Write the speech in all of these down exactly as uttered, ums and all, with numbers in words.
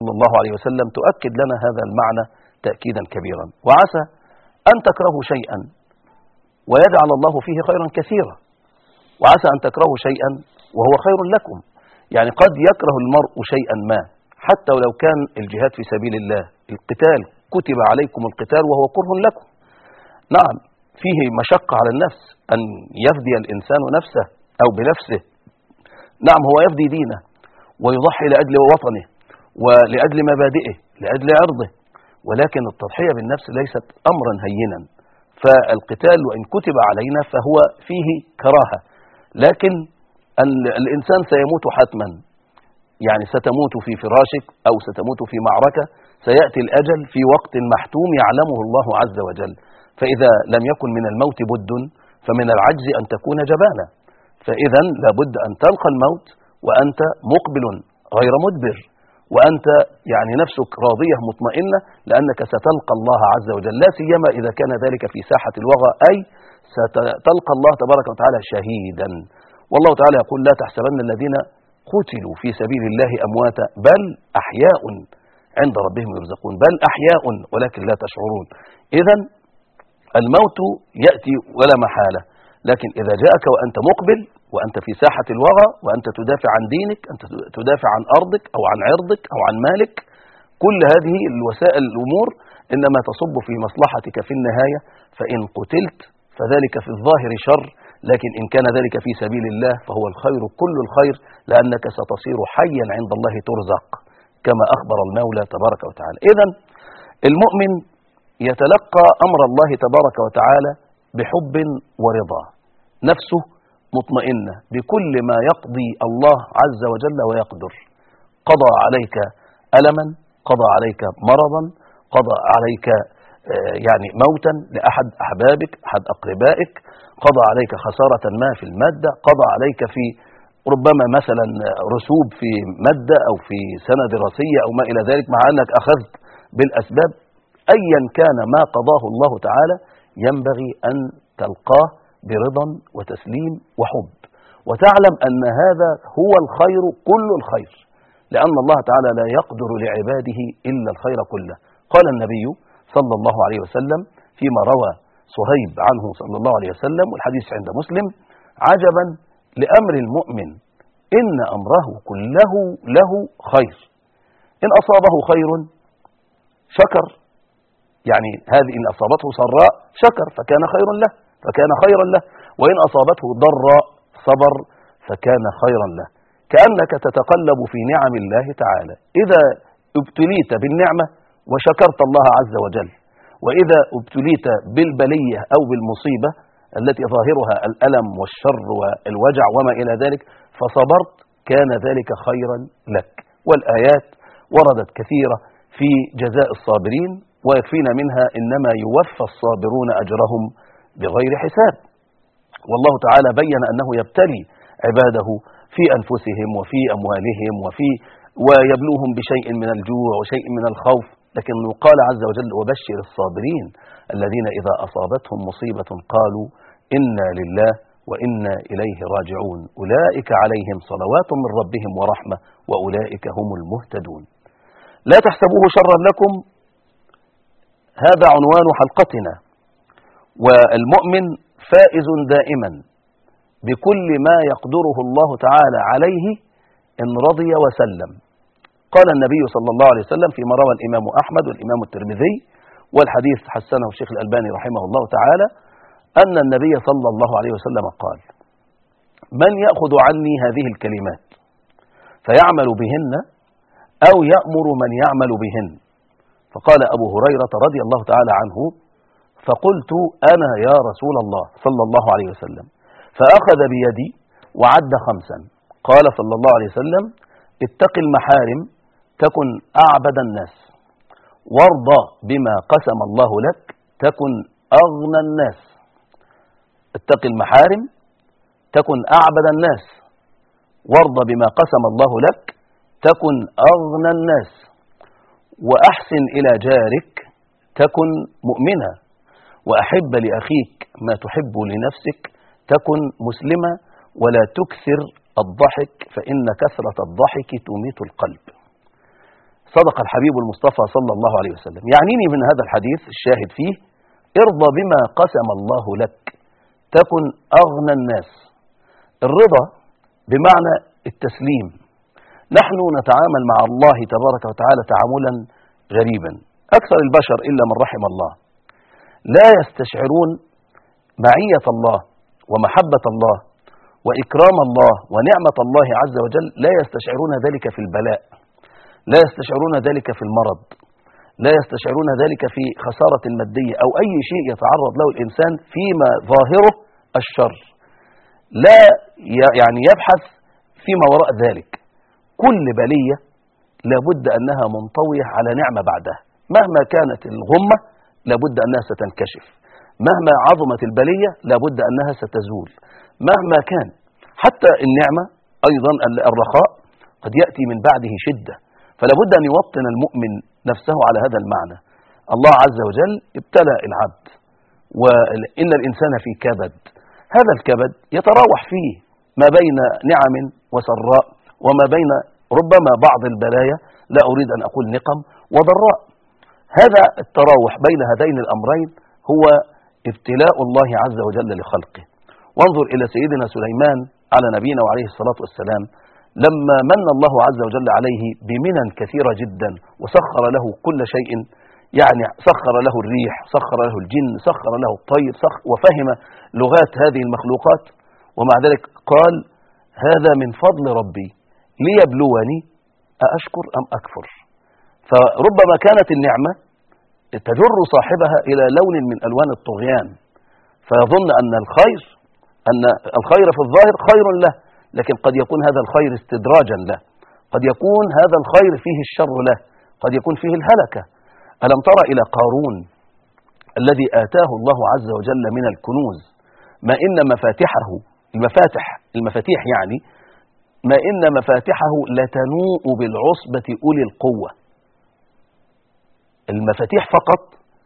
صلى الله عليه وسلم تؤكد لنا هذا المعنى تأكيدا كبيرا. وعسى أن تكرهوا شيئا ويجعل الله فيه خيرا كثيرا، وعسى أن تكرهوا شيئا وهو خير لكم. يعني قد يكره المرء شيئا ما حتى ولو كان الجهاد في سبيل الله، القتال كتب عليكم القتال وهو كره لكم. نعم فيه مشقة على النفس أن يفدي الإنسان نفسه أو بنفسه، نعم هو يفدي دينه ويضحي لأجل وطنه ولأجل مبادئه لأجل عرضه، ولكن التضحية بالنفس ليست أمرا هينا. فالقتال وإن كتب علينا فهو فيه كراهة، لكن الإنسان سيموت حتما، يعني ستموت في فراشك أو ستموت في معركة، سيأتي الأجل في وقت محتوم يعلمه الله عز وجل. فإذا لم يكن من الموت بد فمن العجز أن تكون جبانا، فإذا لابد أن تلقى الموت وأنت مقبل غير مدبر، وأنت يعني نفسك راضية مطمئنة لأنك ستلقى الله عز وجل، لا سيما إذا كان ذلك في ساحة الوغى، أي ستلقى الله تبارك وتعالى شهيدا. والله تعالى يقول لا تحسبن الذين قتلوا في سبيل الله أمواتا بل أحياء عند ربهم يرزقون، بل أحياء ولكن لا تشعرون. إذا الموت يأتي ولا محالة، لكن إذا جاءك وأنت مقبل وأنت في ساحة الوغى وأنت تدافع عن دينك، أنت تدافع عن أرضك أو عن عرضك أو عن مالك، كل هذه الوسائل الأمور إنما تصب في مصلحتك في النهاية. فإن قتلت فذلك في الظاهر شر، لكن إن كان ذلك في سبيل الله فهو الخير كل الخير، لأنك ستصير حيا عند الله ترزق كما أخبر المولى تبارك وتعالى. إذن المؤمن يتلقى أمر الله تبارك وتعالى بحب ورضا، نفسه مطمئنة بكل ما يقضي الله عز وجل ويقدر. قضى عليك ألما، قضى عليك مرضا، قضى عليك يعني موتا لأحد أحبابك أحد أقربائك، قضى عليك خسارة ما في المادة، قضى عليك في ربما مثلا رسوب في مادة أو في سنة دراسية أو ما إلى ذلك، مع أنك أخذت بالأسباب. أيا كان ما قضاه الله تعالى ينبغي أن تلقاه برضا وتسليم وحب، وتعلم أن هذا هو الخير كل الخير، لأن الله تعالى لا يقدر لعباده إلا الخير كله. قال النبي صلى الله عليه وسلم فيما روى صهيب عنه صلى الله عليه وسلم، والحديث عند مسلم: عجبا لأمر المؤمن إن أمره كله له خير، إن أصابه خير شكر، يعني هذه إن أصابته سراء شكر فكان خيرا له فكان خيرا له، وإن أصابته ضراء صبر فكان خيرا له. كأنك تتقلب في نعم الله تعالى، إذا ابتليت بالنعمة وشكرت الله عز وجل، وإذا ابتليت بالبلية أو بالمصيبة التي ظاهرها الألم والشر والوجع وما إلى ذلك فصبرت كان ذلك خيرا لك. والآيات وردت كثيرة في جزاء الصابرين، ويكفينا منها إنما يوفى الصابرون أجرهم بغير حساب. والله تعالى بين أنه يبتلي عباده في أنفسهم وفي أموالهم وفي ويبلوهم بشيء من الجوع وشيء من الخوف، لكن قال عز وجل: وبشر الصابرين الذين إذا أصابتهم مصيبة قالوا إنا لله وإنا إليه راجعون أولئك عليهم صلوات من ربهم ورحمة وأولئك هم المهتدون. لا تحسبوه شرا لكم، هذا عنوان حلقتنا. والمؤمن فائز دائما بكل ما يقدره الله تعالى عليه إن رضي وسلم. قال النبي صلى الله عليه وسلم فيما روى الإمام أحمد والإمام الترمذي، والحديث حسنه الشيخ الألباني رحمه الله تعالى، أن النبي صلى الله عليه وسلم قال: من يأخذ عني هذه الكلمات فيعمل بهن أو يأمر من يعمل بهن؟ فقال أبو هريرة رضي الله تعالى عنه: فقلت أنا يا رسول الله صلى الله عليه وسلم، فأخذ بيدي وعد خمسا. قال صلى الله عليه وسلم: اتق المحارم تكن أعبد الناس، وارضى بما قسم الله لك تكن أغنى الناس. اتق المحارم تكن أعبد الناس، وارضى بما قسم الله لك تكن أغنى الناس، وأحسن إلى جارك تكن مؤمنا، وأحب لأخيك ما تحب لنفسك تكن مسلما، ولا تكثر الضحك فإن كثرة الضحك تميت القلب. صدق الحبيب المصطفى صلى الله عليه وسلم. يعنيني من هذا الحديث الشاهد فيه: ارضى بما قسم الله لك تكن أغنى الناس. الرضا بمعنى التسليم. نحن نتعامل مع الله تبارك وتعالى تعاملا غريبا. أكثر البشر إلا من رحم الله لا يستشعرون معية الله ومحبة الله وإكرام الله ونعمة الله عز وجل، لا يستشعرون ذلك في البلاء، لا يستشعرون ذلك في المرض، لا يستشعرون ذلك في خسارة المادية أو أي شيء يتعرض له الإنسان فيما ظاهره الشر. لا يعني يبحث فيما وراء ذلك. كل بلية لابد أنها منطوية على نعمة بعدها، مهما كانت الغمة لابد أنها ستنكشف، مهما عظمت البلية لابد أنها ستزول، مهما كان. حتى النعمة أيضا الرخاء قد يأتي من بعده شدة، فلابد أن يوطن المؤمن نفسه على هذا المعنى. الله عز وجل ابتلى العبد، وإن الإنسان في كبد. هذا الكبد يتراوح فيه ما بين نعم وسراء، وما بين ربما بعض البلايا، لا أريد أن أقول نقم، وضراء. هذا التراوح بين هذين الأمرين هو ابتلاء الله عز وجل لخلقه. وانظر إلى سيدنا سليمان على نبينا وعليه الصلاة والسلام، لما من الله عز وجل عليه بمنن كثيرة جدا وسخر له كل شيء، يعني سخر له الريح، سخر له الجن، سخر له الطير، سخر وفهم لغات هذه المخلوقات، ومع ذلك قال: هذا من فضل ربي ليبلوني أأشكر أم أكفر. فربما كانت النعمة تجر صاحبها إلى لون من ألوان الطغيان، فيظن أن الخير أن الخير في الظاهر خير له، لكن قد يكون هذا الخير استدراجا له، قد يكون هذا الخير فيه الشر له، قد يكون فيه الهلكة. ألم تر إلى قارون الذي آتاه الله عز وجل من الكنوز ما إن مفاتحه المفاتح المفاتيح يعني ما إن مفاتحه لتنوء بالعصبة أولي القوة. المفاتيح فقط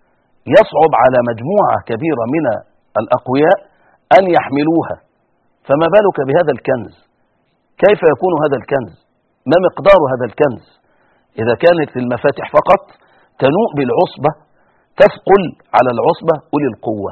يصعب على مجموعة كبيرة من الأقوياء أن يحملوها، فما بالك بهذا الكنز؟ كيف يكون هذا الكنز؟ ما مقدار هذا الكنز إذا كانت المفاتح فقط تنوء بالعصبة، تثقل على العصبة أولي القوة؟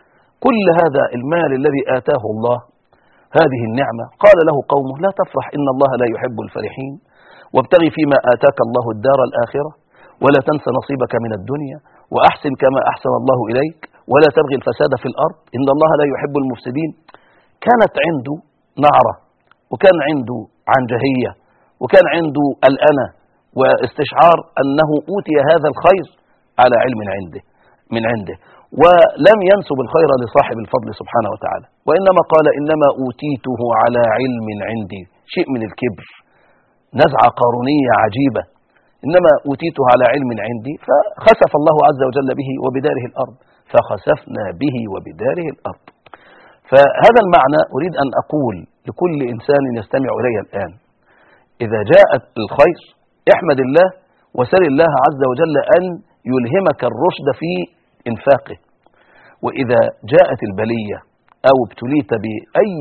كل هذا المال الذي آتاه الله، هذه النعمة، قال له قومه: لا تفرح إن الله لا يحب الفرحين، وابتغي فيما آتاك الله الدار الآخرة، ولا تنس نصيبك من الدنيا، وأحسن كما أحسن الله إليك، ولا تبغي الفساد في الأرض، إن الله لا يحب المفسدين. كانت عنده نعرة، وكان عنده عنجهية، وكان عنده الأنا واستشعار أنه أوتي هذا الخير على علم عنده من عنده، ولم ينسب الخير لصاحب الفضل سبحانه وتعالى، وإنما قال: إنما أوتيته على علم عندي. شيء من الكبر، نزعة قارونية عجيبة. إنما أوتيته على علم عندي، فخسف الله عز وجل به وبداره الأرض، فخسفنا به وبداره الأرض. فهذا المعنى أريد أن أقول لكل إنسان يستمع إلي الآن: إذا جاءت الخير احمد الله وسل الله عز وجل أن يلهمك الرشد في إنفاقه، وإذا جاءت البلية أو ابتليت بأي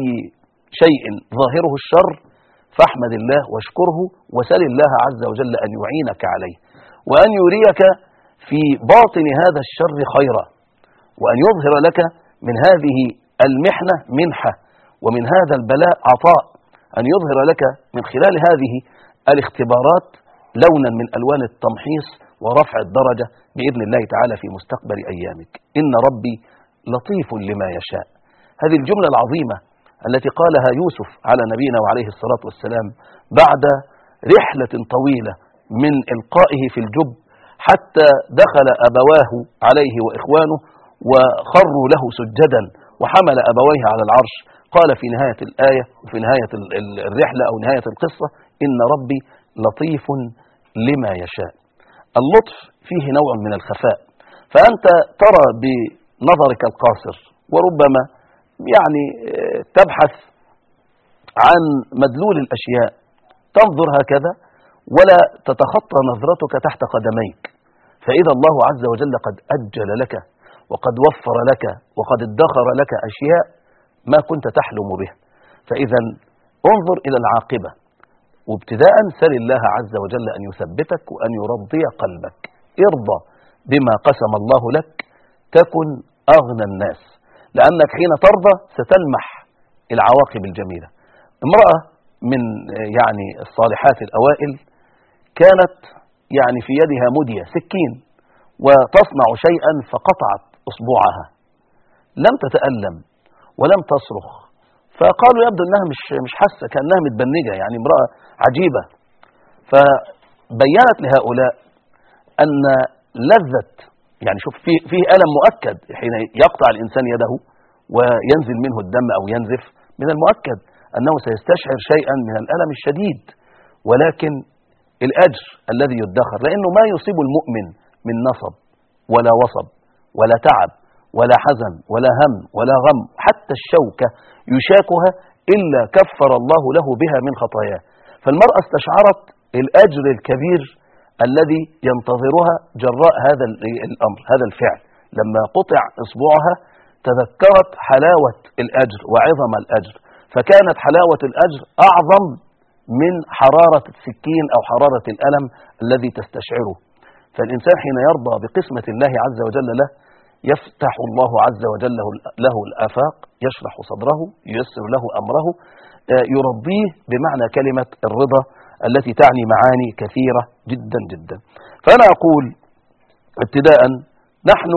شيء ظاهره الشر فاحمد الله واشكره وسل الله عز وجل أن يعينك عليه، وأن يريك في باطن هذا الشر خيرا، وأن يظهر لك من هذه المحنة منحة، ومن هذا البلاء عطاء، أن يظهر لك من خلال هذه الاختبارات لونا من ألوان التمحيص ورفع الدرجة بإذن الله تعالى في مستقبل أيامك. إن ربي لطيف لما يشاء. هذه الجملة العظيمة التي قالها يوسف على نبينا وعليه الصلاة والسلام بعد رحلة طويلة من إلقائه في الجب حتى دخل أبواه عليه وإخوانه وخروا له سجدا وحمل أبويه على العرش. قال في نهاية الآية وفي نهاية الرحلة أو نهاية القصة: إن ربي لطيف لما يشاء. اللطف فيه نوع من الخفاء، فأنت ترى بنظرك القاصر وربما يعني تبحث عن مدلول الأشياء، تنظر هكذا ولا تتخطى نظرتك تحت قدميك، فإذا الله عز وجل قد أجل لك وقد وفر لك وقد ادخر لك أشياء ما كنت تحلم بها. فإذا انظر إلى العاقبة، وابتداء سل الله عز وجل أن يثبتك وأن يرضي قلبك. ارضى بما قسم الله لك تكن أغنى الناس، لأنك حين ترضى ستلمح العواقب الجميلة. امرأة من يعني الصالحات الأوائل كانت يعني في يدها مدية سكين وتصنع شيئا فقطعت أصبعها، لم تتألم ولم تصرخ، فقالوا يبدو أنها مش مش حاسة، كأنها متبنجة، يعني امرأة عجيبة. فبينت لهؤلاء أن لذة، يعني شوف فيه فيه ألم مؤكد حين يقطع الإنسان يده وينزل منه الدم أو ينزف، من المؤكد أنه سيستشعر شيئا من الألم الشديد، ولكن الأجر الذي يدخر، لأنه ما يصيب المؤمن من نصب ولا وصب ولا تعب ولا حزن ولا هم ولا غم، حتى الشوكة يشاكها إلا كفر الله له بها من خطاياه. فالمرأة استشعرت الأجر الكبير الذي ينتظرها جراء هذا الأمر، هذا الفعل. لما قطع إصبعها تذكرت حلاوة الأجر وعظم الأجر، فكانت حلاوة الأجر أعظم من حرارة السكين أو حرارة الألم الذي تستشعره. فالإنسان حين يرضى بقسمة الله عز وجل له يفتح الله عز وجل له الآفاق، يشرح صدره، ييسر له أمره، يرضيه بمعنى كلمة الرضا التي تعني معاني كثيرة جدا جدا. فأنا أقول ابتداء نحن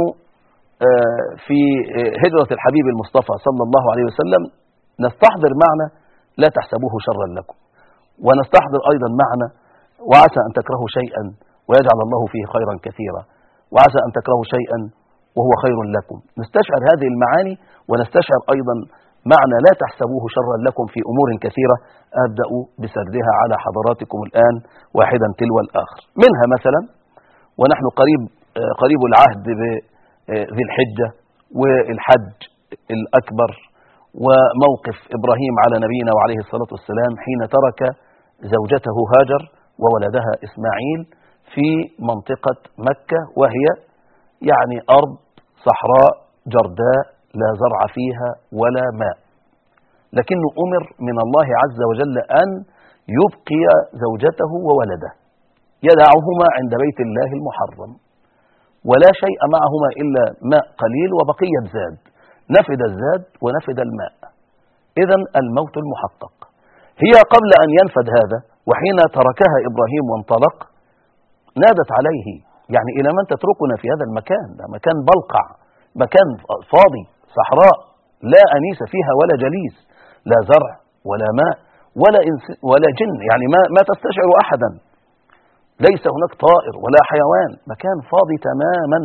في هجرة الحبيب المصطفى صلى الله عليه وسلم نستحضر معنى لا تحسبوه شرا لكم، ونستحضر أيضا معنى وعسى أن تكرهوا شيئا ويجعل الله فيه خيرا كثيرا، وعسى أن تكرهوا شيئا وهو خير لكم. نستشعر هذه المعاني ونستشعر أيضا معنى لا تحسبوه شرا لكم في أمور كثيرة، أبدأ بسردها على حضراتكم الآن واحدا تلو الآخر. منها مثلا ونحن قريب قريب العهد بذي الحجة والحج الأكبر، وموقف إبراهيم على نبينا وعليه الصلاة والسلام حين ترك زوجته هاجر وولدها إسماعيل في منطقة مكة، وهي يعني أرض صحراء جرداء لا زرع فيها ولا ماء، لكنه أمر من الله عز وجل أن يبقي زوجته وولده، يدعهما عند بيت الله المحرم ولا شيء معهما إلا ماء قليل وبقية زاد، نفد الزاد ونفد الماء، إذن الموت المحقق. هي قبل أن ينفد هذا وحين تركها إبراهيم وانطلق نادت عليه، يعني إلى من تتركنا في هذا المكان؟ ده مكان بلقع، مكان فاضي، صحراء لا أنيس فيها ولا جليس، لا زرع ولا ماء ولا إنس ولا جن، يعني ما, ما تستشعر أحدا، ليس هناك طائر ولا حيوان، مكان فاضي تماما.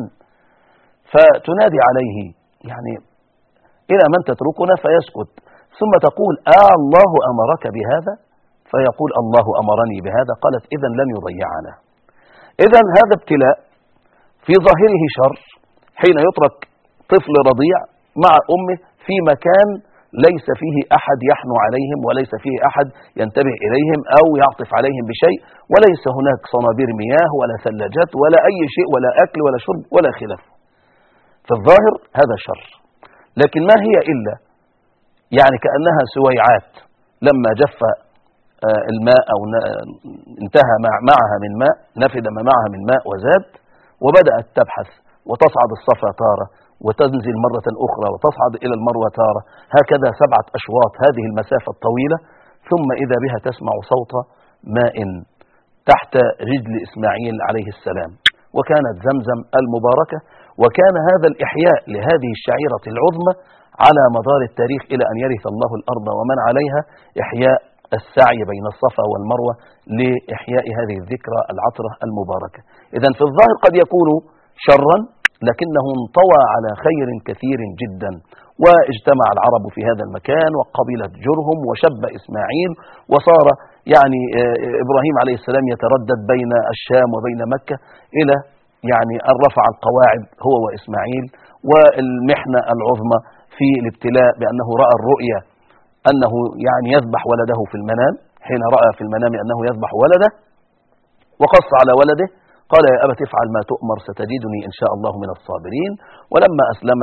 فتنادي عليه يعني إلى من تتركنا؟ فيسكت، ثم تقول آه الله أمرك بهذا؟ فيقول الله أمرني بهذا. قالت إذن لن يضيعنا. إذن هذا ابتلاء في ظاهره شر حين يترك طفل رضيع مع أمه في مكان ليس فيه أحد يحنو عليهم وليس فيه أحد ينتبه إليهم أو يعطف عليهم بشيء، وليس هناك صنابير مياه ولا ثلاجات ولا أي شيء ولا أكل ولا شرب ولا خلاف. في الظاهر هذا شر، لكن ما هي إلا يعني كأنها سويعات لما جف الماء أو انتهى معها من ماء، نفد ما معها من ماء وزاد، وبدأت تبحث وتصعد الصفا تارة وتنزل مرة أخرى وتصعد إلى المروة تارة، هكذا سبعة أشواط هذه المسافة الطويلة، ثم إذا بها تسمع صوت ماء تحت رجل إسماعيل عليه السلام، وكانت زمزم المباركة. وكان هذا الإحياء لهذه الشعيرة العظمى على مدار التاريخ إلى أن يرث الله الأرض ومن عليها، إحياء السعي بين الصفا والمروة لإحياء هذه الذكرى العطرة المباركة. إذن في الظاهر قد يكون شرا، لكنه انطوى على خير كثير جدا، واجتمع العرب في هذا المكان وقبيلة جرهم وشب إسماعيل، وصار يعني إبراهيم عليه السلام يتردد بين الشام وبين مكة إلى يعني أن رفع القواعد هو وإسماعيل. والمحنة العظمى في الابتلاء بأنه رأى الرؤيا أنه يعني يذبح ولده في المنام، حين رأى في المنام أنه يذبح ولده وقص على ولده قال يا أبت افعل ما تؤمر ستجدني إن شاء الله من الصابرين. ولما أسلم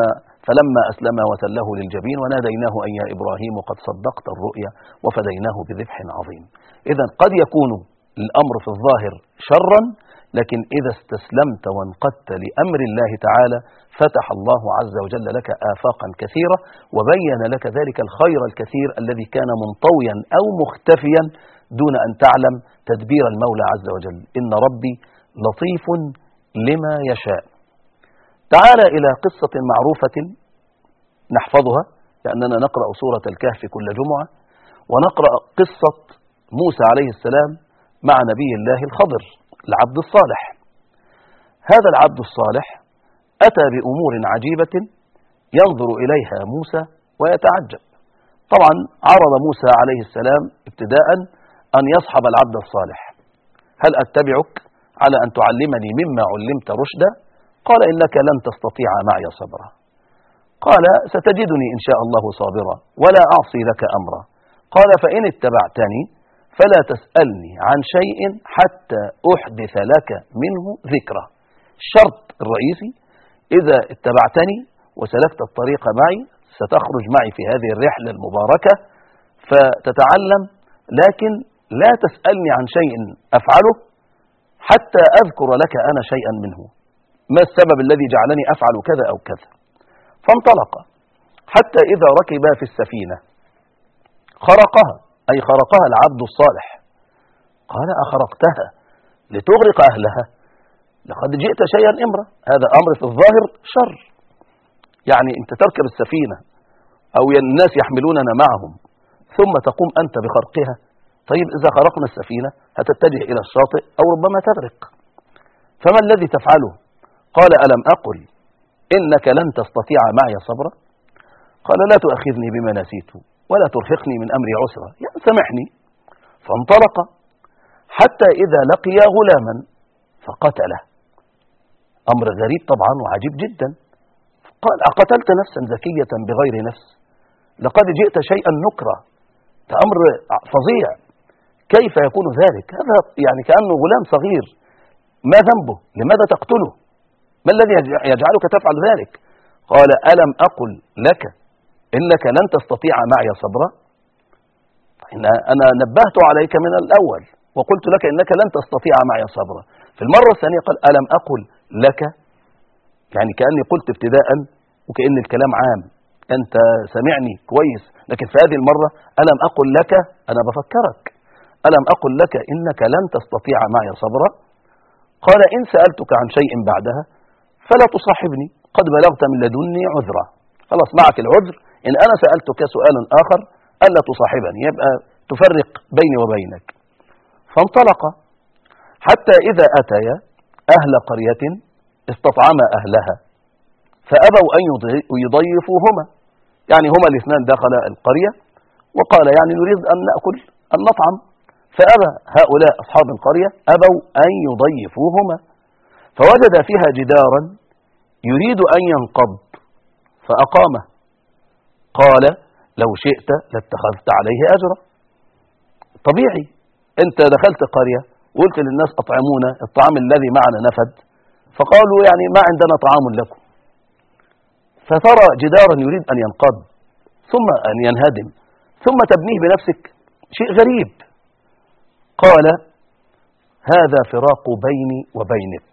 فلما أسلم وتله للجبين وناديناه أن يا إبراهيم قد صدقت الرؤيا وفديناه بذبح عظيم. إذا قد يكون الأمر في الظاهر شرا، لكن إذا استسلمت وانقدت لأمر الله تعالى فتح الله عز وجل لك آفاقا كثيرة، وبين لك ذلك الخير الكثير الذي كان منطويا أو مختفيا دون أن تعلم تدبير المولى عز وجل. إن ربي لطيف لما يشاء. تعال إلى قصة معروفة نحفظها، لأننا نقرأ سورة الكهف كل جمعة، ونقرأ قصة موسى عليه السلام مع نبي الله الخضر العبد الصالح. هذا العبد الصالح أتى بأمور عجيبة ينظر إليها موسى ويتعجب. طبعا عرض موسى عليه السلام ابتداء أن يصحب العبد الصالح. هل أتبعك على أن تعلمني مما علمت رشدا؟ قال إنك لن تستطيع معي صبرا. قال ستجدني إن شاء الله صابرا ولا أعصي لك أمرا. قال فإن اتبعتني فلا تسألني عن شيء حتى أحدث لك منه ذكرى. الشرط الرئيسي إذا اتبعتني وسلكت الطريق معي ستخرج معي في هذه الرحلة المباركة فتتعلم، لكن لا تسألني عن شيء أفعله حتى أذكر لك أنا شيئا منه، ما السبب الذي جعلني أفعل كذا أو كذا. فانطلق حتى إذا ركب في السفينة خرقها، أي خرقها العبد الصالح. قال أخرقتها لتغرق أهلها؟ لقد جئت شيئا إمرا، هذا أمر في الظاهر شر. يعني أنت تركب السفينة أو الناس يحملوننا معهم ثم تقوم أنت بخرقها. طيب إذا خرقنا السفينة هتتجه إلى الشاطئ أو ربما تغرق، فما الذي تفعله؟ قال ألم أقل إنك لن تستطيع معي صبرا؟ قال لا تؤاخذني بما نسيت ولا ترهقني من أمري عسرا، يعني سامحني. فانطلق حتى إذا لقي غلاما فقتله. أمر غريب طبعا وعجيب جدا. قال أقتلت نفسا زكية بغير نفس؟ لقد جئت شيئا نكرا، ده أمر فظيع، كيف يكون ذلك؟ هذا يعني كأنه غلام صغير، ما ذنبه؟ لماذا تقتله؟ ما الذي يجعلك تفعل ذلك؟ قال ألم أقل لك إنك لن تستطيع معي صبرا؟ أنا نبهت عليك من الأول وقلت لك إنك لن تستطيع معي صبرا. في المرة الثانية قال ألم أقل لك، يعني كأني قلت ابتداء وكأن الكلام عام، أنت سمعني كويس، لكن في هذه المرة ألم أقل لك، أنا بفكرك، ألم أقل لك إنك لن تستطيع معي صبرا؟ قال إن سألتك عن شيء بعدها فلا تصاحبني، قد بلغت من لدني عذرا. خلاص معك العذر، إن أنا سألتك سؤالا آخر ألا تصاحبني، يبقى تفرق بيني وبينك. فانطلق حتى إذا أتيا أهل قرية استطعما أهلها فأبوا أن يضيفوهما، يعني هما الاثنان دخل القرية وقال يعني نريد أن نأكل أن نطعم، فأبى هؤلاء أصحاب القرية أبوا أن يضيفوهما. فوجد فيها جدارا يريد أن ينقض فأقامه. قال لو شئت لاتخذت عليه أجرا. طبيعي، أنت دخلت قرية وقلت للناس أطعمونا، الطعام الذي معنا نفد، فقالوا يعني ما عندنا طعام لكم. فترى جدارا يريد أن ينقض ثم أن ينهدم ثم تبنيه بنفسك، شيء غريب. قال هذا فراق بيني وبينك،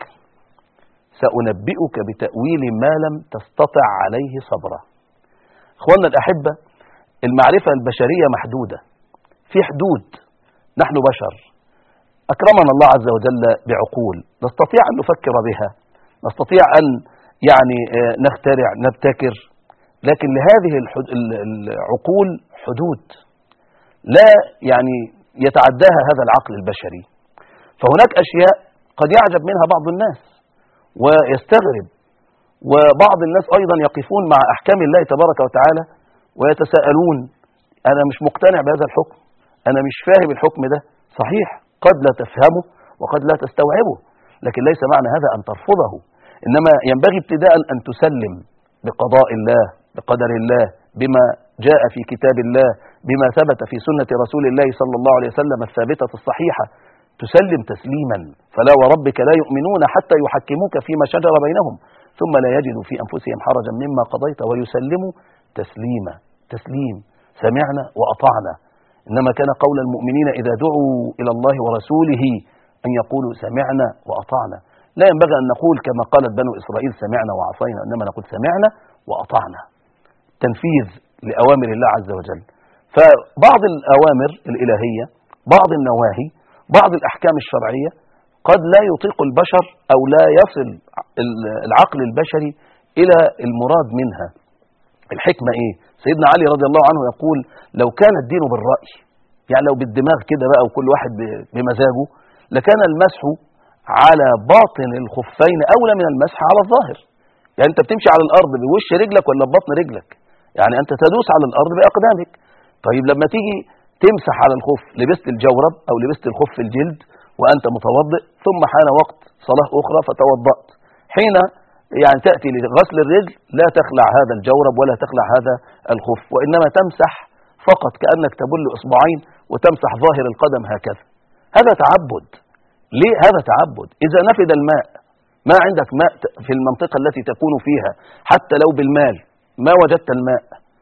سأنبئك بتأويل ما لم تستطع عليه صبرا. اخواننا الأحبة، المعرفة البشرية محدودة، في حدود، نحن بشر، أكرمنا الله عز وجل بعقول نستطيع أن نفكر بها، نستطيع أن يعني نخترع نبتكر، لكن لهذه العقول حدود لا يعني يتعداها هذا العقل البشري. فهناك أشياء قد يعجب منها بعض الناس ويستغرب، وبعض الناس أيضا يقفون مع أحكام الله تبارك وتعالى ويتساءلون أنا مش مقتنع بهذا الحكم، أنا مش فاهم الحكم ده. صحيح قد لا تفهمه وقد لا تستوعبه، لكن ليس معنى هذا أن ترفضه، إنما ينبغي ابتداء أن تسلم بقضاء الله بقدر الله، بما جاء في كتاب الله، بما ثبت في سنة رسول الله صلى الله عليه وسلم الثابتة الصحيحة، تسلم تسليما. فلا وربك لا يؤمنون حتى يحكموك فيما شجر بينهم ثم لا يجدوا في أنفسهم حرجا مما قضيت ويسلموا تسليما. تسليم، سمعنا وأطعنا. إنما كان قول المؤمنين إذا دعوا إلى الله ورسوله أن يقولوا سمعنا وأطعنا. لا ينبغي أن نقول كما قالت بنو إسرائيل سمعنا وعصينا، إنما نقول سمعنا وأطعنا، تنفيذ لأوامر الله عز وجل. فبعض الأوامر الإلهية، بعض النواهي، بعض الأحكام الشرعية قد لا يطيق البشر أو لا يصل العقل البشري إلى المراد منها. الحكمة إيه؟ سيدنا علي رضي الله عنه يقول لو كان الدين بالرأي، يعني لو بالدماغ كده بقى وكل واحد بمزاجه، لكان المسح على باطن الخفين أولى من المسح على الظاهر. يعني أنت بتمشي على الأرض بوش رجلك ولا ببطن رجلك؟ يعني أنت تدوس على الأرض بأقدامك. طيب لما تيجي تمسح على الخف، لبست الجورب أو لبست الخف الجلد وأنت متوضئ، ثم حان وقت صلاة أخرى فتوضأت، حين يعني تأتي لغسل الرجل لا تخلع هذا الجورب ولا تخلع هذا الخف، وإنما تمسح فقط كأنك تبل إصبعين وتمسح ظاهر القدم هكذا. هذا تعبد. ليه هذا تعبد؟ إذا نفد الماء، ما عندك ماء في المنطقة التي تكون فيها، حتى لو بالمال ما وجدت الماء،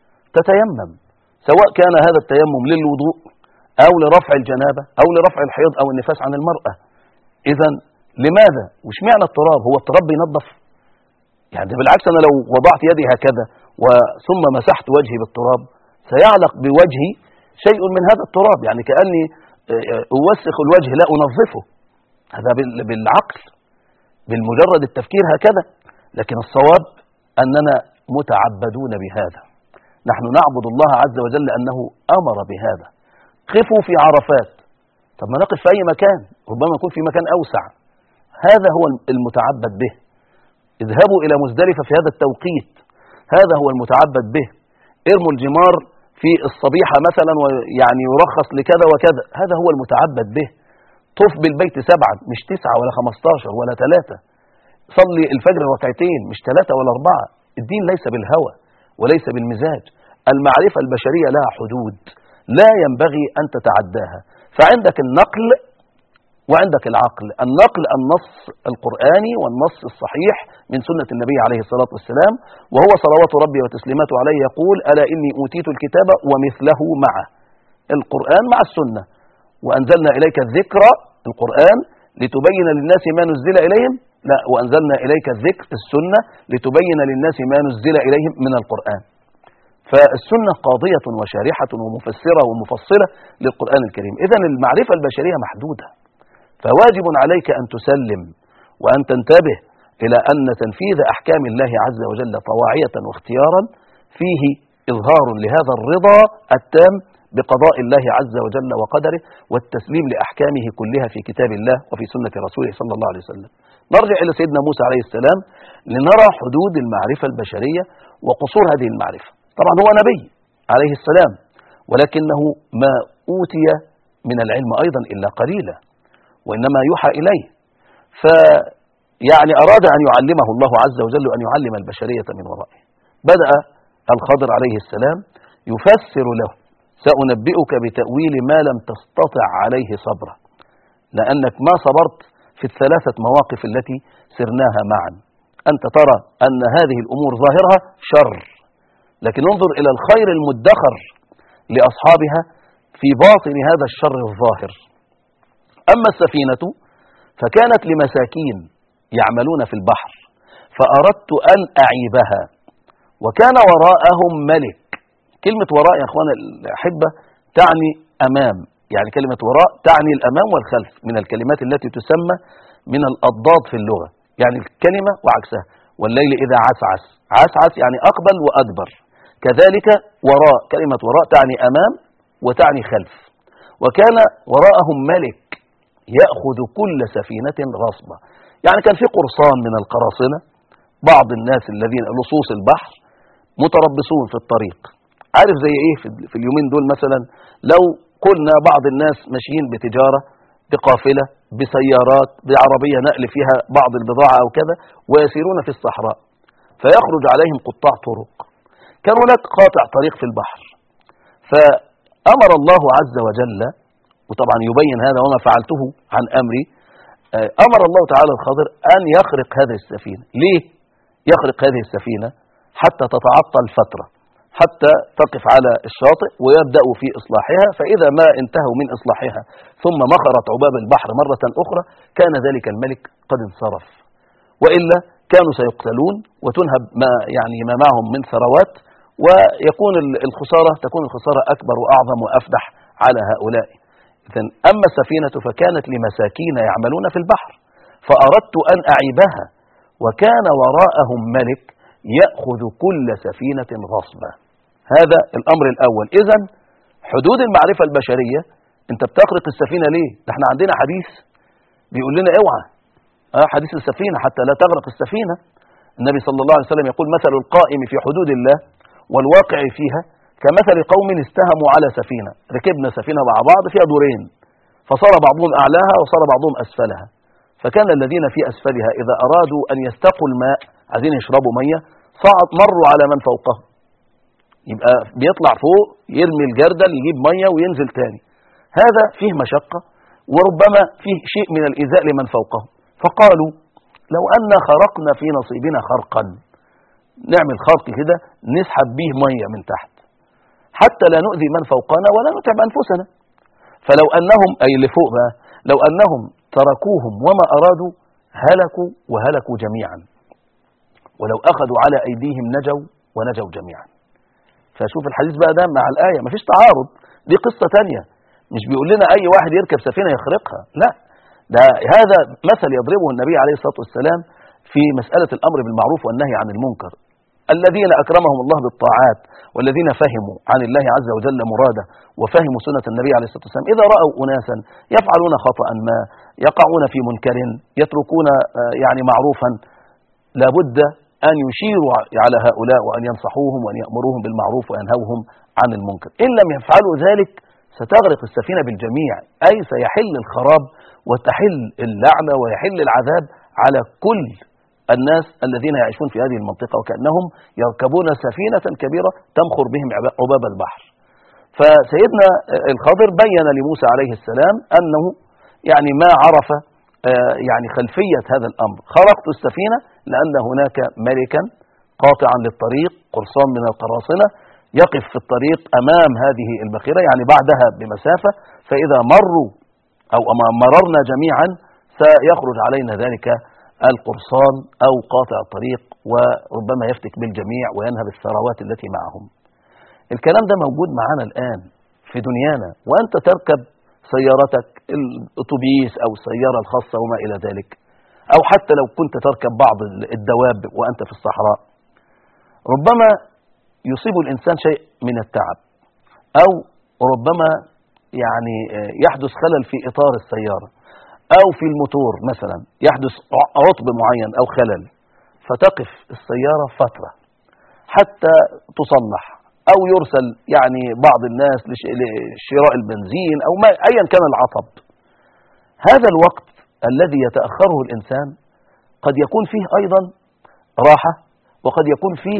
تتيمم، سواء كان هذا التيمم للوضوء أو لرفع الجنابة أو لرفع الحيض أو النفاس عن المرأة. إذا لماذا؟ وش معنى التراب؟ هو التراب بينظف؟ يعني بالعكس، أنا لو وضعت يدي هكذا وثم مسحت وجهي بالتراب سيعلق بوجهي شيء من هذا التراب، يعني كأني أوسخ الوجه لا أنظفه. هذا بالعقل، بالمجرد التفكير هكذا. لكن الصواب أننا متعبدون بهذا، نحن نعبد الله عز وجل أنه أمر بهذا. قفوا في عرفات، طب ما نقف في أي مكان، ربما يكون في مكان أوسع. هذا هو المتعبد به. اذهبوا إلى مزدلفة في هذا التوقيت، هذا هو المتعبد به. ارموا الجمار في الصبيحة مثلا ويعني يرخص لكذا وكذا، هذا هو المتعبد به. طف بالبيت سبعا، مش تسعة ولا خمستاشر ولا ثلاثة. صلي الفجر ركعتين، مش ثلاثة ولا أربعة. الدين ليس بالهوى وليس بالمزاج. المعرفة البشرية لها حدود لا ينبغي أن تتعداها. فعندك النقل وعندك العقل. النقل النص القرآني والنص الصحيح من سنة النبي عليه الصلاة والسلام، وهو صلوات ربي وتسليماته عليه يقول ألا إني أوتيت الكتاب ومثله معه. القرآن مع السنة. وأنزلنا إليك الذكر، القرآن، لتبين للناس ما نزل إليهم، لا، وأنزلنا إليك الذكر، السنة، لتبين للناس ما نزل إليهم من القرآن. فالسنة قاضية وشارحة ومفسرة ومفصلة للقرآن الكريم. إذن المعرفة البشرية محدودة، فواجب عليك أن تسلم وأن تنتبه إلى أن تنفيذ أحكام الله عز وجل طواعية واختيارا فيه إظهار لهذا الرضا التام بقضاء الله عز وجل وقدره، والتسليم لأحكامه كلها في كتاب الله وفي سنة رسوله صلى الله عليه وسلم. نرجع إلى سيدنا موسى عليه السلام لنرى حدود المعرفة البشرية وقصور هذه المعرفة. طبعا هو نبي عليه السلام، ولكنه ما أوتي من العلم أيضا إلا قليلا، وإنما يوحى إليه. فيعني أراد أن يعلمه الله عز وجل وأن يعلم البشرية من ورائه. بدأ الخضر عليه السلام يفسر له: سأنبئك بتأويل ما لم تستطع عليه صبرا، لأنك ما صبرت في الثلاثة مواقف التي سرناها معا. أنت ترى أن هذه الأمور ظاهرها شر، لكن انظر إلى الخير المدخر لأصحابها في باطن هذا الشر الظاهر. أما السفينة فكانت لمساكين يعملون في البحر، فأردت أن أعيبها، وكان وراءهم ملك. كلمة وراء يا أخوان الأحبة تعني أمام، يعني كلمة وراء تعني الأمام والخلف، من الكلمات التي تسمى من الأضداد في اللغة، يعني الكلمة وعكسها. والليل إذا عسعس، عسعس يعني أقبل وأدبر. كذلك وراء، كلمة وراء تعني أمام وتعني خلف. وكان وراءهم ملك يأخذ كل سفينة غصبا، يعني كان في قرصان من القراصنة، بعض الناس الذين لصوص البحر متربصون في الطريق. عارف زي ايه في اليومين دول؟ مثلا لو قلنا بعض الناس ماشيين بتجارة، بقافلة، بسيارات، بعربية نقل فيها بعض البضاعة أو كذا، ويسيرون في الصحراء، فيخرج عليهم قطاع طرق. كان هناك قاطع طريق في البحر، فأمر الله عز وجل، وطبعا يبين هذا وما فعلته عن أمري، أمر الله تعالى الخضر أن يخرق هذه السفينة. ليه؟ يخرق هذه السفينة حتى تتعطل فترة، حتى تقف على الشاطئ ويبدأوا في إصلاحها، فإذا ما انتهوا من إصلاحها ثم مخرت عباب البحر مرة أخرى كان ذلك الملك قد انصرف، وإلا كانوا سيقتلون وتنهب ما يعني ما معهم من ثروات، ويكون الخسارة تكون الخسارة أكبر وأعظم وأفدح على هؤلاء. إذن أما السفينة فكانت لمساكين يعملون في البحر فأردت أن أعيبها، وكان وراءهم ملك يأخذ كل سفينة غصبا. هذا الأمر الأول. إذن حدود المعرفة البشرية، أنت بتخرق السفينة ليه؟ احنا عندنا حديث بيقول لنا اوعى، اه حديث السفينة حتى لا تغرق السفينة. النبي صلى الله عليه وسلم يقول مثل القائم في حدود الله والواقع فيها كمثل قوم استهموا على سفينة، ركبنا سفينة مع بعض فيها دورين، فصار بعضهم أعلاها وصار بعضهم أسفلها، فكان الذين في أسفلها إذا أرادوا أن يستقوا الماء عايزين يشربوا مية صعد مروا على من فوقه، يبقى بيطلع فوق يرمي الجردل يجيب مية وينزل تاني. هذا فيه مشقة وربما فيه شيء من الإيذاء لمن فوقه، فقالوا لو أن خرقنا في نصيبنا خرقا، نعمل خرق كده نسحب به مية من تحت حتى لا نؤذي من فوقنا ولا نتعب أنفسنا. فلو أنهم أي اللي فوق بقى لو أنهم تركوهم وما أرادوا هلكوا وهلكوا جميعا، ولو أخذوا على أيديهم نجوا ونجوا جميعا. فشوف الحديث بقى ده مع الآية مفيش تعارض، دي قصة تانية، مش بيقول لنا أي واحد يركب سفينة يخرقها، لا، ده هذا مثل يضربه النبي عليه الصلاة والسلام في مسألة الأمر بالمعروف والنهي عن المنكر. الذين أكرمهم الله بالطاعات والذين فهموا عن الله عز وجل مراده وفهموا سنة النبي عليه الصلاة والسلام إذا رأوا أناسا يفعلون خطأ ما، يقعون في منكر، يتركون يعني معروفا، لابد أن يشيروا على هؤلاء وأن ينصحوهم وأن يأمروهم بالمعروف وينهوهم عن المنكر. إن لم يفعلوا ذلك ستغرق السفينة بالجميع، أي سيحل الخراب وتحل اللعنة ويحل العذاب على كل الناس الذين يعيشون في هذه المنطقة، وكأنهم يركبون سفينة كبيرة تمخر بهم عباب البحر. فسيدنا الخضر بين لموسى عليه السلام أنه يعني ما عرف يعني خلفية هذا الأمر. خرقت السفينة لأن هناك ملكا قاطعا للطريق قرصان من القراصنة يقف في الطريق أمام هذه البخيرة، يعني بعدها بمسافة، فإذا مروا أو مررنا جميعا سيخرج علينا ذلك القرصان أو قاطع الطريق وربما يفتك بالجميع وينهب الثروات التي معهم. الكلام ده موجود معنا الآن في دنيانا، وأنت تركب سيارتك الأتوبيس أو السيارة الخاصة وما إلى ذلك، أو حتى لو كنت تركب بعض الدواب وأنت في الصحراء، ربما يصيب الإنسان شيء من التعب، أو ربما يعني يحدث خلل في إطار السيارة أو في الموتور مثلا، يحدث عطب معين أو خلل، فتقف السيارة فترة حتى تصلح، أو يرسل يعني بعض الناس لشراء البنزين أو ما أيا كان العطب. هذا الوقت الذي يتأخره الإنسان قد يكون فيه أيضا راحة، وقد يكون فيه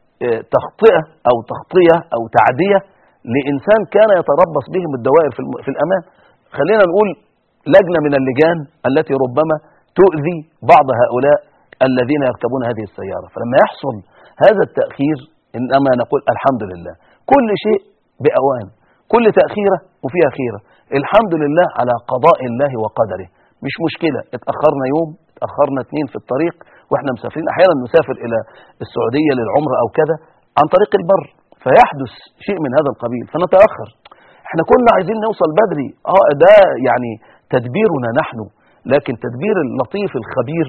تخطئة أو تغطية أو تعدية لإنسان كان يتربص بهم الدوائر في الأمان. خلينا نقول لجنة من اللجان التي ربما تؤذي بعض هؤلاء الذين يركبون هذه السيارة، فلما يحصل هذا التأخير إنما نقول الحمد لله، كل شيء بأوان، كل تأخيرة وفيها خيرة، الحمد لله على قضاء الله وقدره. مش مشكلة اتأخرنا يوم، اتأخرنا اتنين في الطريق واحنا مسافرين، أحيانا نسافر إلى السعودية للعمرة أو كذا عن طريق البر، فيحدث شيء من هذا القبيل فنتأخر. احنا كنا عايزين نوصل بدري، اه ده يعني تدبيرنا نحن، لكن تدبير اللطيف الخبير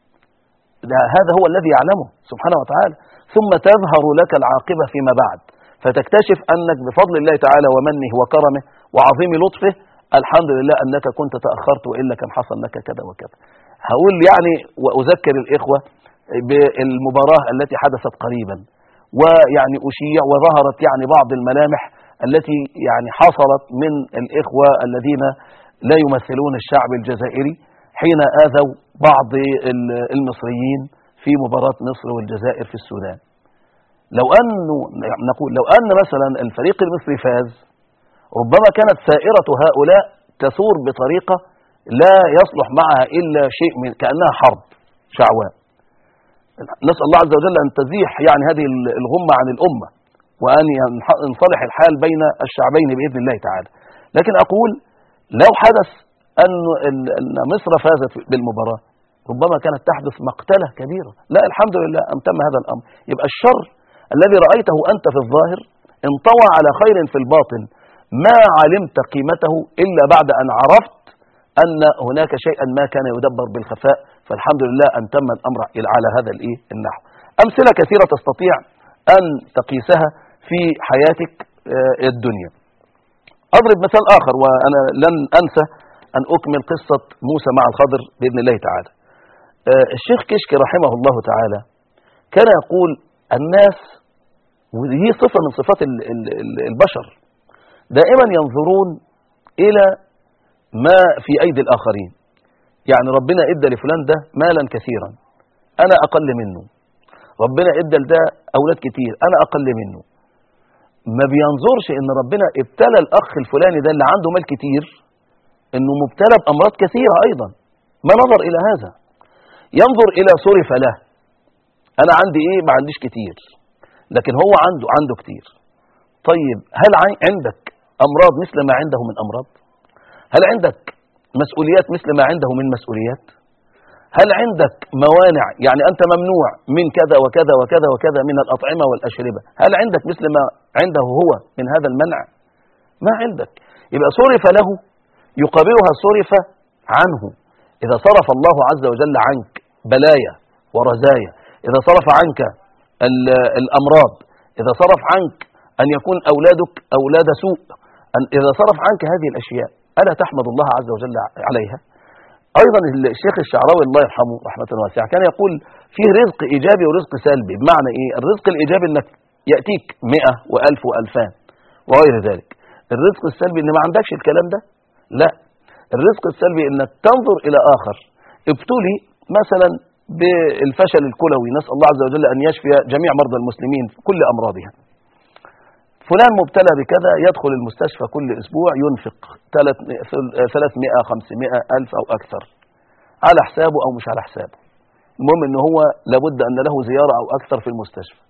ده هذا هو الذي يعلمه سبحانه وتعالى. ثم تظهر لك العاقبة فيما بعد، فتكتشف أنك بفضل الله تعالى ومنه وكرمه وعظيم لطفه الحمد لله أنك كنت تأخرت، وإلا كان حصل لك كذا وكذا. هقول يعني وأذكر الإخوة بالمباراة التي حدثت قريبا، ويعني أشيع وظهرت يعني بعض الملامح التي يعني حصلت من الإخوة الذين لا يمثلون الشعب الجزائري حين آذوا بعض المصريين في مباراة مصر والجزائر في السودان. لو أنه نقول لو أن مثلا الفريق المصري فاز، ربما كانت سائرة هؤلاء تثور بطريقة لا يصلح معها إلا شيء من كأنها حرب شعواء. نسأل الله عز وجل أن تزيح يعني هذه الغمة عن الأمة، وأن ينصلح الحال بين الشعبين بإذن الله تعالى. لكن أقول لو حدث أن مصر فازت بالمباراة ربما كانت تحدث مقتلة كبيرة. لا، الحمد لله أن تم هذا الأمر. يبقى الشر الذي رأيته أنت في الظاهر انطوى على خير في الباطن ما علمت قيمته إلا بعد أن عرفت أن هناك شيئا ما كان يدبر بالخفاء. فالحمد لله أن تم الأمر على هذا الإيه النحو. أمثلة كثيرة تستطيع أن تقيسها في حياتك الدنيا. أضرب مثال آخر، وأنا لن أنسى أن أكمل قصة موسى مع الخضر بإذن الله تعالى. الشيخ كشك رحمه الله تعالى كان يقول الناس، وهي صفة من صفات البشر، دائما ينظرون إلى ما في أيدي الآخرين. يعني ربنا إدى لفلان ده مالا كثيرا، أنا أقل منه. ربنا إدى لده أولاد كتير، أنا أقل منه. ما بينظرش إن ربنا ابتلى الأخ الفلاني ده اللي عنده مال كتير إنه مبتلى بأمراض كثيرة أيضا. ما نظر إلى هذا، ينظر إلى صرف له. أنا عندي إيه؟ ما عنديش كتير، لكن هو عنده عنده كتير. طيب هل عندك أمراض مثل ما عنده من أمراض؟ هل عندك مسؤوليات مثل ما عنده من مسؤوليات؟ هل عندك موانع؟ يعني أنت ممنوع من كذا وكذا وكذا وكذا من الأطعمة والأشربة، هل عندك مثل ما عنده هو من هذا المنع؟ ما عندك. يبقى صرف له يقابلها صرف عنه. إذا صرف الله عز وجل عنك بلايا ورزايا، إذا صرف عنك الأمراض، إذا صرف عنك أن يكون أولادك أولاد سوء، إذا صرف عنك هذه الأشياء، ألا تحمد الله عز وجل عليها؟ أيضا الشيخ الشعراوي الله يرحمه رحمة واسعة كان يقول فيه رزق إيجابي ورزق سلبي. بمعنى إيه؟ الرزق الإيجابي أنك يأتيك مئة وألف وألفان وغير ذلك. الرزق السلبي أن ما عندكش الكلام ده. لا، الرزق السلبي أنك تنظر إلى آخر ابتلي مثلا بالفشل الكلوي، نسأل الله عز وجل أن يشفي جميع مرضى المسلمين في كل أمراضها. فلان مبتلى بكذا، يدخل المستشفى كل أسبوع ينفق ثلاثمائة خمسمائة ألف أو أكثر على حسابه أو مش على حسابه. المهم أنه هو لابد أن له زيارة أو أكثر في المستشفى.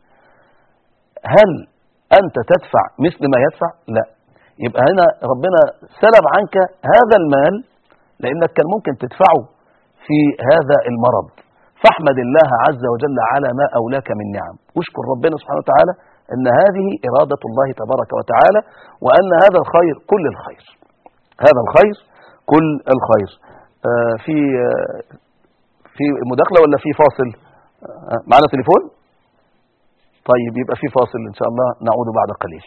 هل أنت تدفع مثل ما يدفع؟ لا. يبقى هنا ربنا سلب عنك هذا المال لأنك كان ممكن تدفعه في هذا المرض. فاحمد الله عز وجل على ما أولاك من نعم، واشكر ربنا سبحانه وتعالى أن هذه إرادة الله تبارك وتعالى، وأن هذا الخير كل الخير، هذا الخير كل الخير. آه في آه في مداخلة ولا في فاصل؟ آه معنا تليفون؟ طيب يبقى في فاصل إن شاء الله، نعود بعد قليل.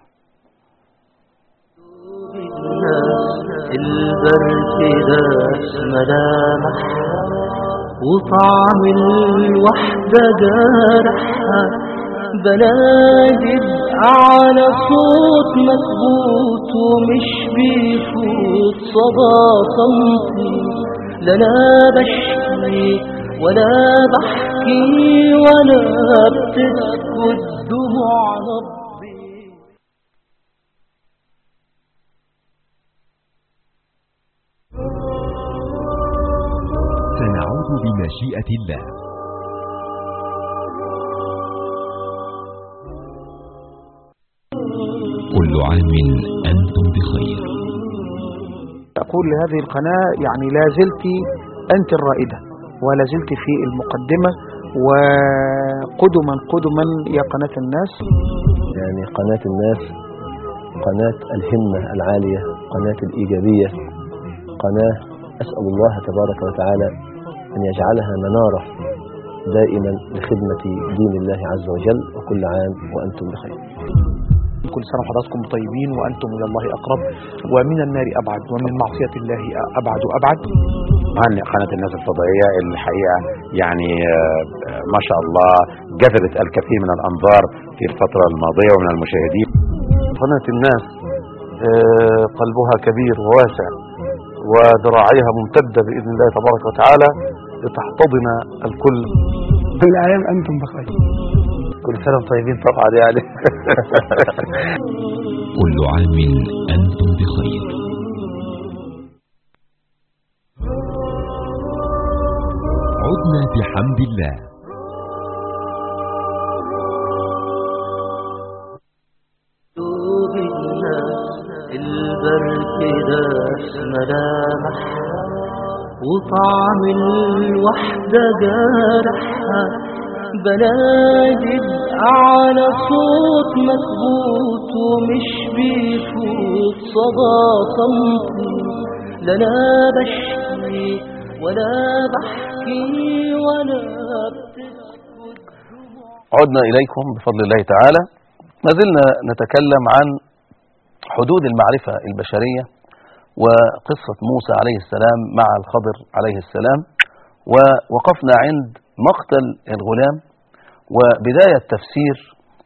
البرد داس ملامح وطعم الوحدة جارحها، بنادي على صوت مكبوت ومش بيفوت صدى صمتي، لا انا بشكي ولا بحكي ولا بتسكت دموع ربي. سنعود بمشيئة الله. كل عام أنتم بخير. أقول لهذه القناة يعني لا زلت أنت الرائدة ولا زلت في المقدمة، وقدما قدما يا قناة الناس. يعني قناة الناس قناة الهمة العالية، قناة الإيجابية، قناة أسأل الله تبارك وتعالى أن يجعلها منارة دائما لخدمة دين الله عز وجل. وكل عام وأنتم بخير. كل سنة وحضراتكم طيبين وأنتم إلى الله أقرب ومن النار أبعد ومن معصية الله أبعد وأبعد. هنئ قناة الناس الفضائية الحقيقة يعني ما شاء الله جذبت الكثير من الأنظار في الفترة الماضية ومن المشاهدين. قناة الناس قلبها كبير وواسع وذراعيها ممتدة بإذن الله تبارك وتعالى لتحتضن الكل. كل عام أنتم بخير. كل سنة طيبين طبعا يعني. كل عام أنتم بخير. عدنا بحمد الله. وطعم الوحدة جارحها، بنادي على صوت مكبوت ومش بيفوت صدى صمتي، لا انا بشكي ولا بحكي ولا بتسكت. عدنا إليكم بفضل الله تعالى، ما زلنا نتكلم عن حدود المعرفة البشرية وقصة موسى عليه السلام مع الخضر عليه السلام، ووقفنا عند مقتل الغلام وبداية تفسير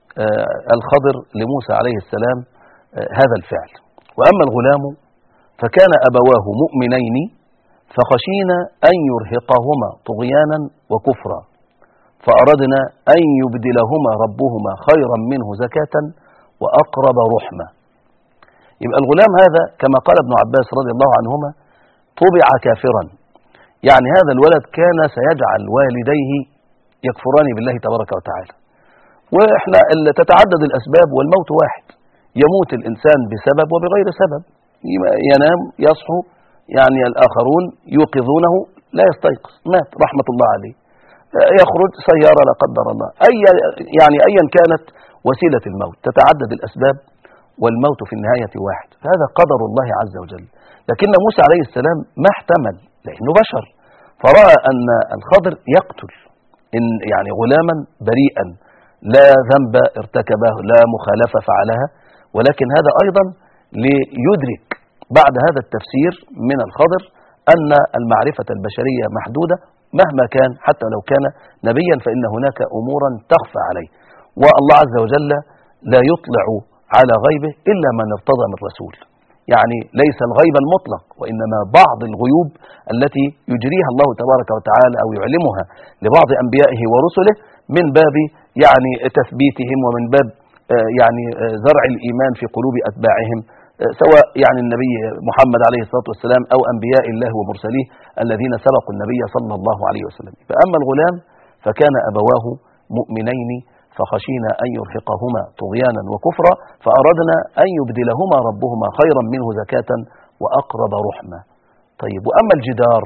الخضر لموسى عليه السلام هذا الفعل. وأما الغلام فكان أبواه مؤمنين فخشينا أن يرهقهما طغيانا وكفرا فأردنا أن يبدلهما ربهما خيرا منه زكاة وأقرب رحمة. يبقى الغلام هذا كما قال ابن عباس رضي الله عنهما طبع كافرا، يعني هذا الولد كان سيجعل والديه يكفران بالله تبارك وتعالى. وإحنا تتعدد الأسباب والموت واحد، يموت الإنسان بسبب وبغير سبب، ينام يصحو، يعني الآخرون يوقظونه لا يستيقظ مات رحمة الله عليه، يخرج سيارة لا قدر الله، أي يعني أيا كانت وسيلة الموت، تتعدد الأسباب والموت في النهاية واحد، فهذا قدر الله عز وجل. لكن موسى عليه السلام ما احتمل لأنه بشر، فرأى أن الخضر يقتل إن يعني غلاما بريئا لا ذنب ارتكبه لا مخالفة فعلها، ولكن هذا أيضا ليدرك بعد هذا التفسير من الخضر أن المعرفة البشرية محدودة مهما كان، حتى لو كان نبيا فإن هناك أمورا تخفى عليه، والله عز وجل لا يطلع على غيبه إلا من ارتضى من رسول، يعني ليس الغيب المطلق وإنما بعض الغيوب التي يجريها الله تبارك وتعالى أو يعلمها لبعض أنبيائه ورسله من باب يعني تثبيتهم ومن باب يعني زرع الإيمان في قلوب أتباعهم، سواء يعني النبي محمد عليه الصلاة والسلام أو أنبياء الله ومرسليه الذين سبقوا النبي صلى الله عليه وسلم. فأما الغلام فكان أبواه مؤمنين فخشينا أن يرهقهما طغيانا وكفرا فأردنا أن يبدلهما ربهما خيرا منه زكاة وأقرب رحمة. طيب وأما الجدار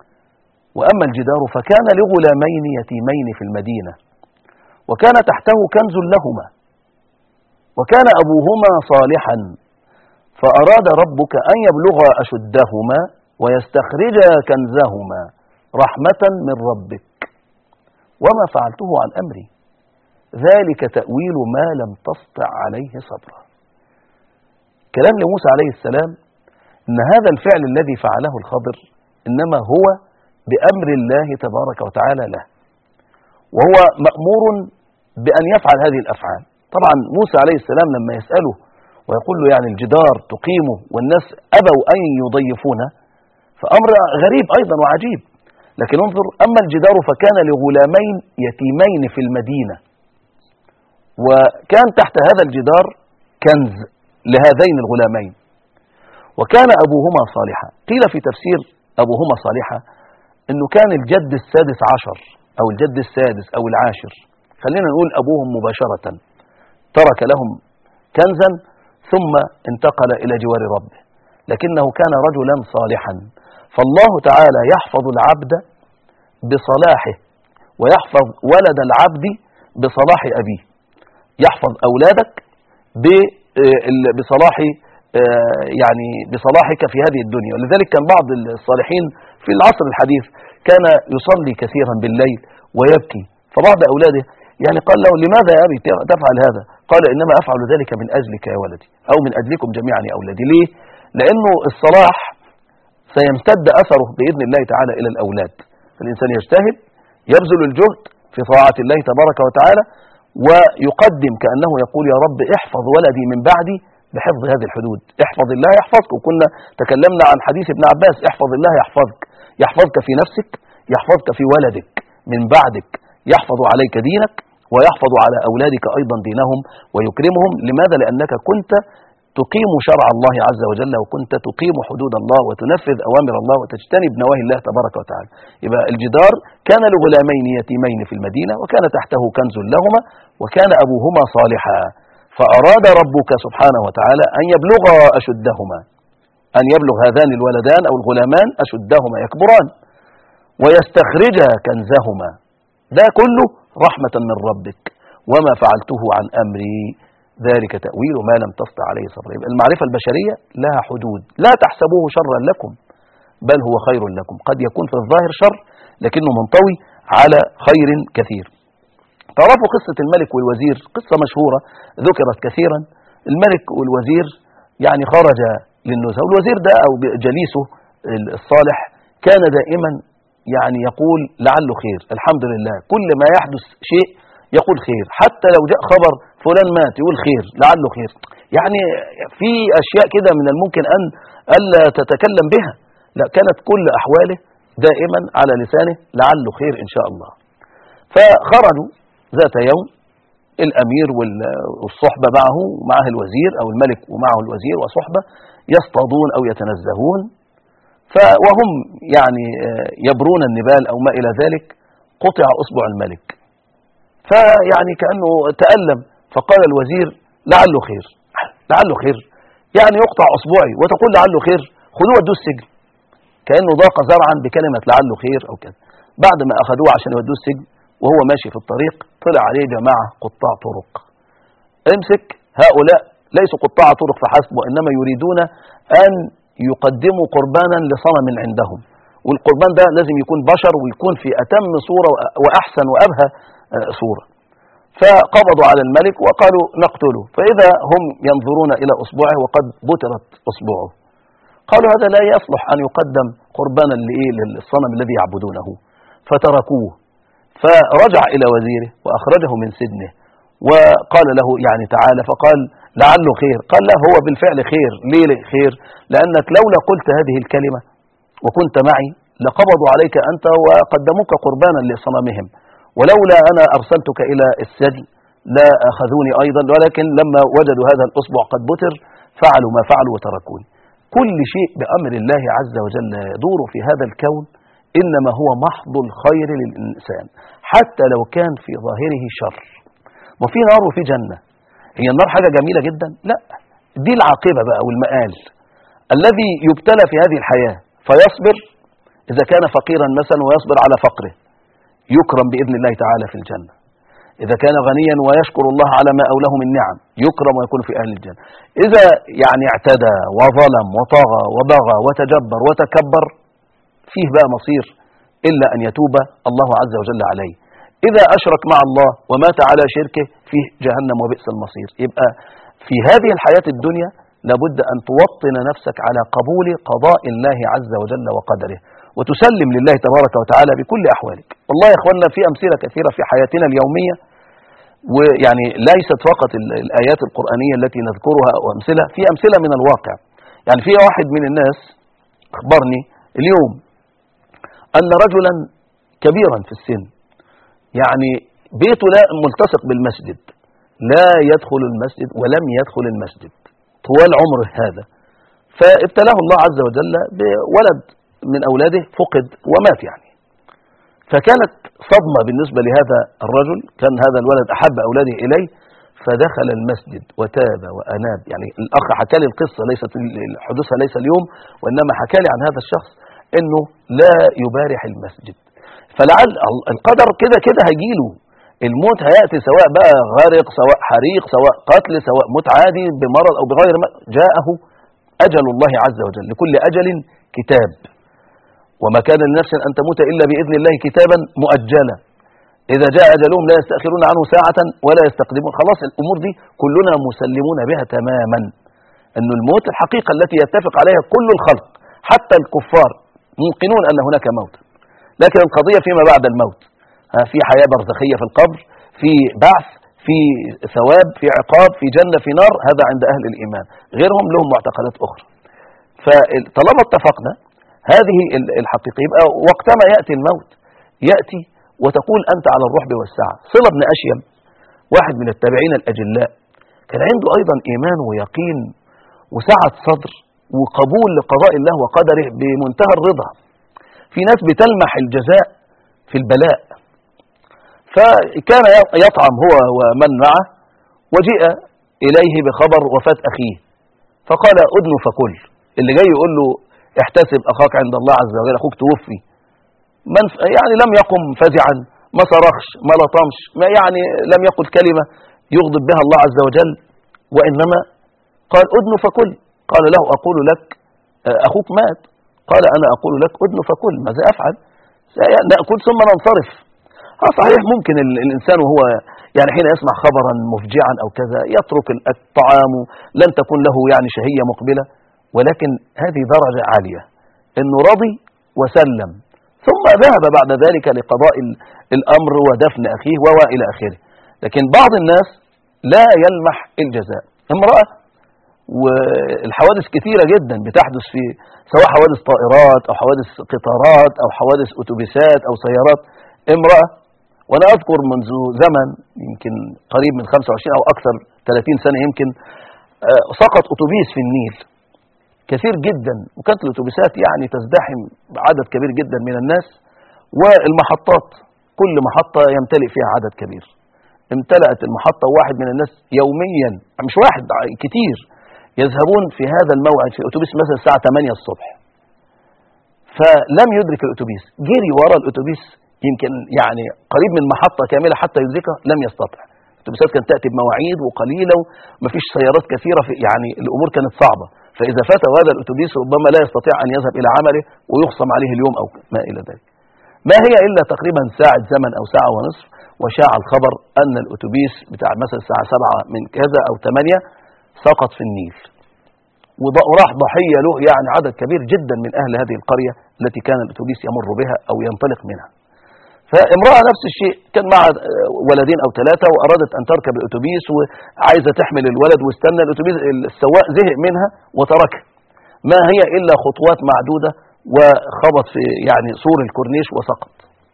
وأما الجدار فكان لغلامين يتيمين في المدينة وكان تحته كنز لهما وكان أبوهما صالحا فأراد ربك أن يبلغا أشدهما ويستخرجا كنزهما رحمة من ربك وما فعلته عن أمري ذلك تأويل ما لم تسطع عليه صبرا. كلام لموسى عليه السلام إن هذا الفعل الذي فعله الخضر إنما هو بأمر الله تبارك وتعالى له، وهو مأمور بأن يفعل هذه الأفعال. طبعا موسى عليه السلام لما يسأله ويقول له يعني الجدار تقيمه والناس أبوا أن يضيفونه فأمر غريب أيضا وعجيب. لكن انظر، أما الجدار فكان لغلامين يتيمين في المدينة وكان تحت هذا الجدار كنز لهذين الغلامين وكان أبوهما صالحا. قيل في تفسير أبوهما صالحا أنه كان الجد السادس عشر أو الجد السادس أو العاشر، خلينا نقول أبوهم مباشرة ترك لهم كنزا ثم انتقل إلى جوار ربه، لكنه كان رجلا صالحا. فالله تعالى يحفظ العبد بصلاحه ويحفظ ولد العبد بصلاح أبيه، يحفظ أولادك بصلاح يعني بصلاحك في هذه الدنيا. ولذلك كان بعض الصالحين في العصر الحديث كان يصلي كثيرا بالليل ويبكي، فبعض أولاده يعني قال له لماذا يا أبي تفعل هذا؟ قال إنما أفعل ذلك من أجلك يا ولدي أو من أجلكم جميعا يا أولادي. ليه؟ لأنه الصلاح سيمتد أثره بإذن الله تعالى إلى الأولاد، فالإنسان يجتهد يبذل الجهد في طاعة الله تبارك وتعالى ويقدم كأنه يقول يا رب احفظ ولدي من بعدي بحفظ هذه الحدود، احفظ الله يحفظك. وكنا تكلمنا عن حديث ابن عباس احفظ الله يحفظك، يحفظك في نفسك، يحفظك في ولدك من بعدك، يحفظ عليك دينك ويحفظ على أولادك أيضا دينهم ويكرمهم. لماذا؟ لأنك كنت تقيم شرع الله عز وجل وكنت تقيم حدود الله وتنفذ أوامر الله وتجتنب نواهي الله تبارك وتعالى. يبقى الجدار كان لغلامين يتيمين في المدينة وكان تحته كنز لهما وكان أبوهما صالحا فأراد ربك سبحانه وتعالى أن يبلغا أشدهما أن يبلغ هذان الولدان أو الغلامان أشدهما يكبران ويستخرجا كنزهما. ده كله رحمة من ربك، وما فعلته عن أمري ذلك تأويل ما لم تستطع عليه صبرا. المعرفة البشرية لها حدود، لا تحسبوه شرا لكم بل هو خير لكم. قد يكون في الظاهر شر لكنه منطوي على خير كثير. تعرفوا قصة الملك والوزير، قصة مشهورة ذكرت كثيرا. الملك والوزير يعني خرج للنزهة، والوزير ده أو جليسه الصالح كان دائما يعني يقول لعله خير، الحمد لله، كل ما يحدث شيء يقول خير، حتى لو جاء خبر فلان مات يقول خير لعله خير. يعني في أشياء كده من الممكن أن ألا تتكلم بها، لا، كانت كل أحواله دائما على لسانه لعله خير إن شاء الله. فخرجوا ذات يوم الأمير والصحبة معه معه الوزير، أو الملك ومعه الوزير وصحبة، يصطادون أو يتنزهون، وهم يعني يبرون النبال أو ما إلى ذلك، قطع أصبع الملك، فيعني كأنه تألم، فقال الوزير لعله خير، لعله خير، يعني يقطع أصبعي وتقول لعله خير، خذوه ودوه السجن. كأنه ضاق زرعا بكلمة لعله خير أو كذا. بعد ما أخذوه عشان يودوه السجن، وهو ماشي في الطريق طلع عليه جماعة قطاع طرق. امسك هؤلاء ليسوا قطاع طرق فحسب، وإنما يريدون أن يقدموا قربانا لصنم عندهم، والقربان ده لازم يكون بشر ويكون في أتم صورة وأحسن وأبهى صورة. فقبضوا على الملك وقالوا نقتله، فإذا هم ينظرون إلى أصبعه وقد بترت أصبعه، قالوا هذا لا يصلح أن يقدم قربانا للصنم الذي يعبدونه، فتركوه. فرجع إلى وزيره وأخرجه من سجنه وقال له يعني تعالى، فقال لعله خير، قال لا، هو بالفعل خير. ليه خير؟ لأنك لولا قلت هذه الكلمة وكنت معي لقبضوا عليك أنت وقدموك قربانا لصنمهم، ولولا أنا أرسلتك إلى السجن لا أخذوني أيضا، ولكن لما وجدوا هذا الأصبع قد بتر فعلوا ما فعلوا وتركوني. كل شيء بأمر الله عز وجل يدور في هذا الكون إنما هو محض الخير للإنسان، حتى لو كان في ظاهره شر. وفي نار وفي جنة. هي النار حاجة جميلة جدا؟ لا، دي العاقبة بقى والمآل. الذي يبتلى في هذه الحياة فيصبر، إذا كان فقيرا مثلا ويصبر على فقره يكرم بإذن الله تعالى في الجنة. إذا كان غنيا ويشكر الله على ما أوله من نعم يكرم ويكون في أهل الجنة. إذا يعني اعتدى وظلم وطغى وبغى وتجبر وتكبر فيه بقى مصير إلا أن يتوب الله عز وجل عليه. إذا أشرك مع الله ومات على شركه فيه جهنم وبئس المصير. يبقى في هذه الحياة الدنيا لابد أن توطن نفسك على قبول قضاء الله عز وجل وقدره، وتسلم لله تبارك وتعالى بكل أحوالك. والله يا إخواننا في أمثلة كثيرة في حياتنا اليومية، ويعني ليست فقط الآيات القرآنية التي نذكرها أو أمثلة، في أمثلة من الواقع. يعني في واحد من الناس أخبرني اليوم أن رجلا كبيرا في السن، يعني بيته لا ملتصق بالمسجد، لا يدخل المسجد ولم يدخل المسجد طوال عمره هذا، فابتلاه الله عز وجل بولد من أولاده فقد ومات يعني. فكانت صدمة بالنسبة لهذا الرجل، كان هذا الولد أحب أولاده إليه، فدخل المسجد وتاب وأناب. يعني الأخ حكى لي القصة، ليست حدوثها ليس اليوم، وإنما حكى لي عن هذا الشخص إنه لا يبارح المسجد. فلعل القدر كده كده هيجيله الموت، هيأتي سواء بقى غارق سواء حريق سواء قتل سواء موت عادي بمرض أو بغير ما، جاءه أجل الله عز وجل، لكل أجل كتاب، وما كان لنفس أن تموت إلا بإذن الله كتابا مؤجلا، إذا جاء أجلهم لا يستأخرون عنه ساعة ولا يستقدمون. خلاص الأمور دي كلنا مسلمون بها تماما، أن الموت الحقيقة التي يتفق عليها كل الخلق حتى الكفار موقنون أن هناك موت، لكن القضية فيما بعد الموت، في حياة برزخية في القبر، في بعث، في ثواب، في عقاب، في جنة، في نار، هذا عند أهل الإيمان. غيرهم لهم معتقدات أخرى. فطالما اتفقنا هذه الحقيقة، يبقى وقتما يأتي الموت يأتي وتقول أنت على الرحب والسعة. صلة بن أشيم واحد من التابعين الأجلاء، كان عنده أيضا إيمان ويقين وسعة صدر وقبول لقضاء الله وقدره بمنتهى الرضا. في ناس بتلمح الجزاء في البلاء، فكان يطعم هو ومن معه، وجيء إليه بخبر وفاة أخيه، فقال أدن فكل، اللي جاي يقول له احتسب أخاك عند الله عز وجل، أخوك توفي، من يعني لم يقم فزعا، ما صرخش، ما لطمش، ما يعني لم يقل كلمة يغضب بها الله عز وجل، وإنما قال أدن فكل. قال له أقول لك أخوك مات، قال أنا أقول لك أدن فكل. ماذا أفعل؟ نأكل ثم ننصرف. ها صحيح ممكن الإنسان وهو يعني حين يسمع خبرا مفجعا أو كذا يترك الطعام، لن تكون له يعني شهية مقبلة، ولكن هذه درجة عالية إنه رضي وسلم، ثم ذهب بعد ذلك لقضاء الأمر ودفن أخيه وإلى آخره. لكن بعض الناس لا يلمح الجزاء. امرأة، والحوادث كثيرة جدا بتحدث في سواء حوادث طائرات أو حوادث قطارات أو حوادث أتوبيسات أو سيارات. امرأة، وأنا أذكر منذ زمن يمكن قريب من خمسة وعشرين أو أكثر ثلاثين سنة يمكن، سقط أتوبيس في النيل كثير جدا، وكانت الأتوبيسات يعني تزدحم عدد كبير جدا من الناس، والمحطات كل محطة يمتلئ فيها عدد كبير. امتلأت المحطة، واحد من الناس يوميا، مش واحد كتير، يذهبون في هذا الموعد في الأتوبيس مثلا الساعة ثمانية الصبح، فلم يدرك الأتوبيس، جري وراء الأتوبيس يمكن يعني قريب من محطة كاملة حتى يدركها، لم يستطع. الأتوبيسات كانت تأتي بمواعيد وقليلة ومفيش سيارات كثيرة، في يعني الأمور كانت صعبة، فإذا فاته هذا الأتوبيس ربما لا يستطيع أن يذهب إلى عمله ويخصم عليه اليوم أو ما إلى ذلك. ما هي إلا تقريبا ساعة زمن أو ساعة ونصف، وشاع الخبر أن الأتوبيس بتاع مثلا الساعة سبعة من كذا أو ثمانية سقط في النيل، وراح ضحية له يعني عدد كبير جدا من أهل هذه القرية التي كان الأتوبيس يمر بها أو ينطلق منها. فامرأة نفس الشيء، كان مع ولدين أو ثلاثة وأرادت أن تركب الأتوبيس وعايزة تحمل الولد، واستنى الأتوبيس، السواق زهق منها وتركها، ما هي إلا خطوات معدودة وخبط في يعني سور الكورنيش وسقط.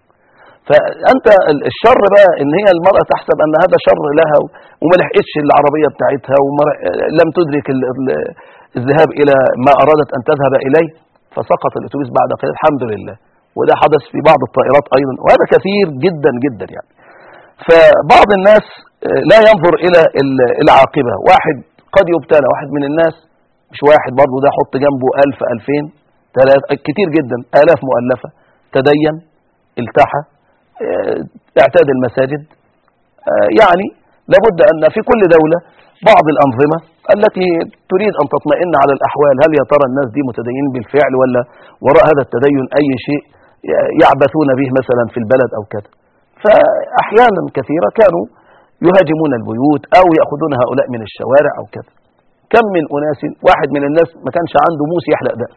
فأنت الشر بقى إن هي المرأة تحسب أن هذا شر لها وما لحقتش العربية بتاعتها ولم تدرك الذهاب إلى ما أرادت أن تذهب إليه، فسقط الأتوبيس بعد قليل الحمد لله. وده حدث في بعض الطائرات أيضا، وهذا كثير جدا جدا يعني. فبعض الناس لا ينظر إلى العاقبة. واحد قد يبتلى، واحد من الناس، مش واحد برضه، ده حط جنبه ألف ألفين ثلاثة كتير جدا، آلاف مؤلفة، تدين، التحى، اعتاد المساجد. يعني لابد أن في كل دولة بعض الأنظمة التي تريد أن تطمئن على الأحوال، هل يا ترى الناس دي متدينين بالفعل ولا وراء هذا التدين أي شيء يعبثون به مثلا في البلد أو كذا. فأحيانا كثيرة كانوا يهاجمون البيوت أو يأخذون هؤلاء من الشوارع أو كذا. كم من أناس، واحد من الناس ما كانش عنده موس يحلق دقنه،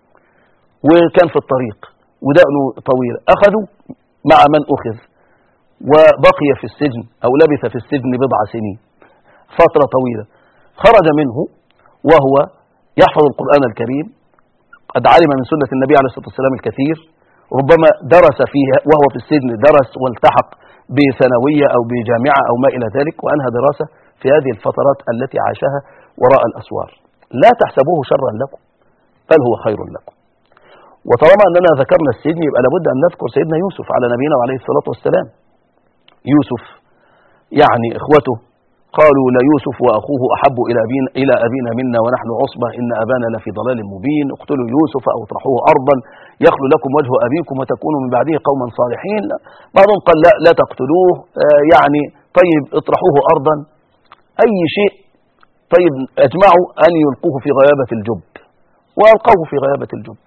وكان في الطريق ودقنه طويلة، أخذوا مع من أخذ وبقي في السجن أو لبث في السجن بضع سنين، فترة طويلة. خرج منه وهو يحفظ القرآن الكريم، قد علم من سنة النبي عليه الصلاة والسلام الكثير، ربما درس فيها وهو في السجن، درس والتحق بثانوية أو بجامعة أو ما إلى ذلك، وأنهى دراسة في هذه الفترات التي عاشها وراء الأسوار. لا تحسبوه شرا لكم بل هو خير لكم. وطالما أننا ذكرنا السجن يبقى لابد أن نذكر سيدنا يوسف على نبينا عليه الصلاة والسلام. يوسف يعني إخوته قالوا ليوسف وأخوه أحب إلى أبينا, إلى أبينا منا ونحن عصبة إن أبانا لفي ضلال مبين، اقتلوا يوسف أو اطرحوه أرضا يخلو لكم وجه أبيكم وتكونوا من بعده قوما صالحين. بعضهم قال لا, لا تقتلوه، يعني طيب اطرحوه أرضا، أي شيء، طيب اجمعوا أن يلقوه في غيابة الجب، وألقوه في غيابة الجب.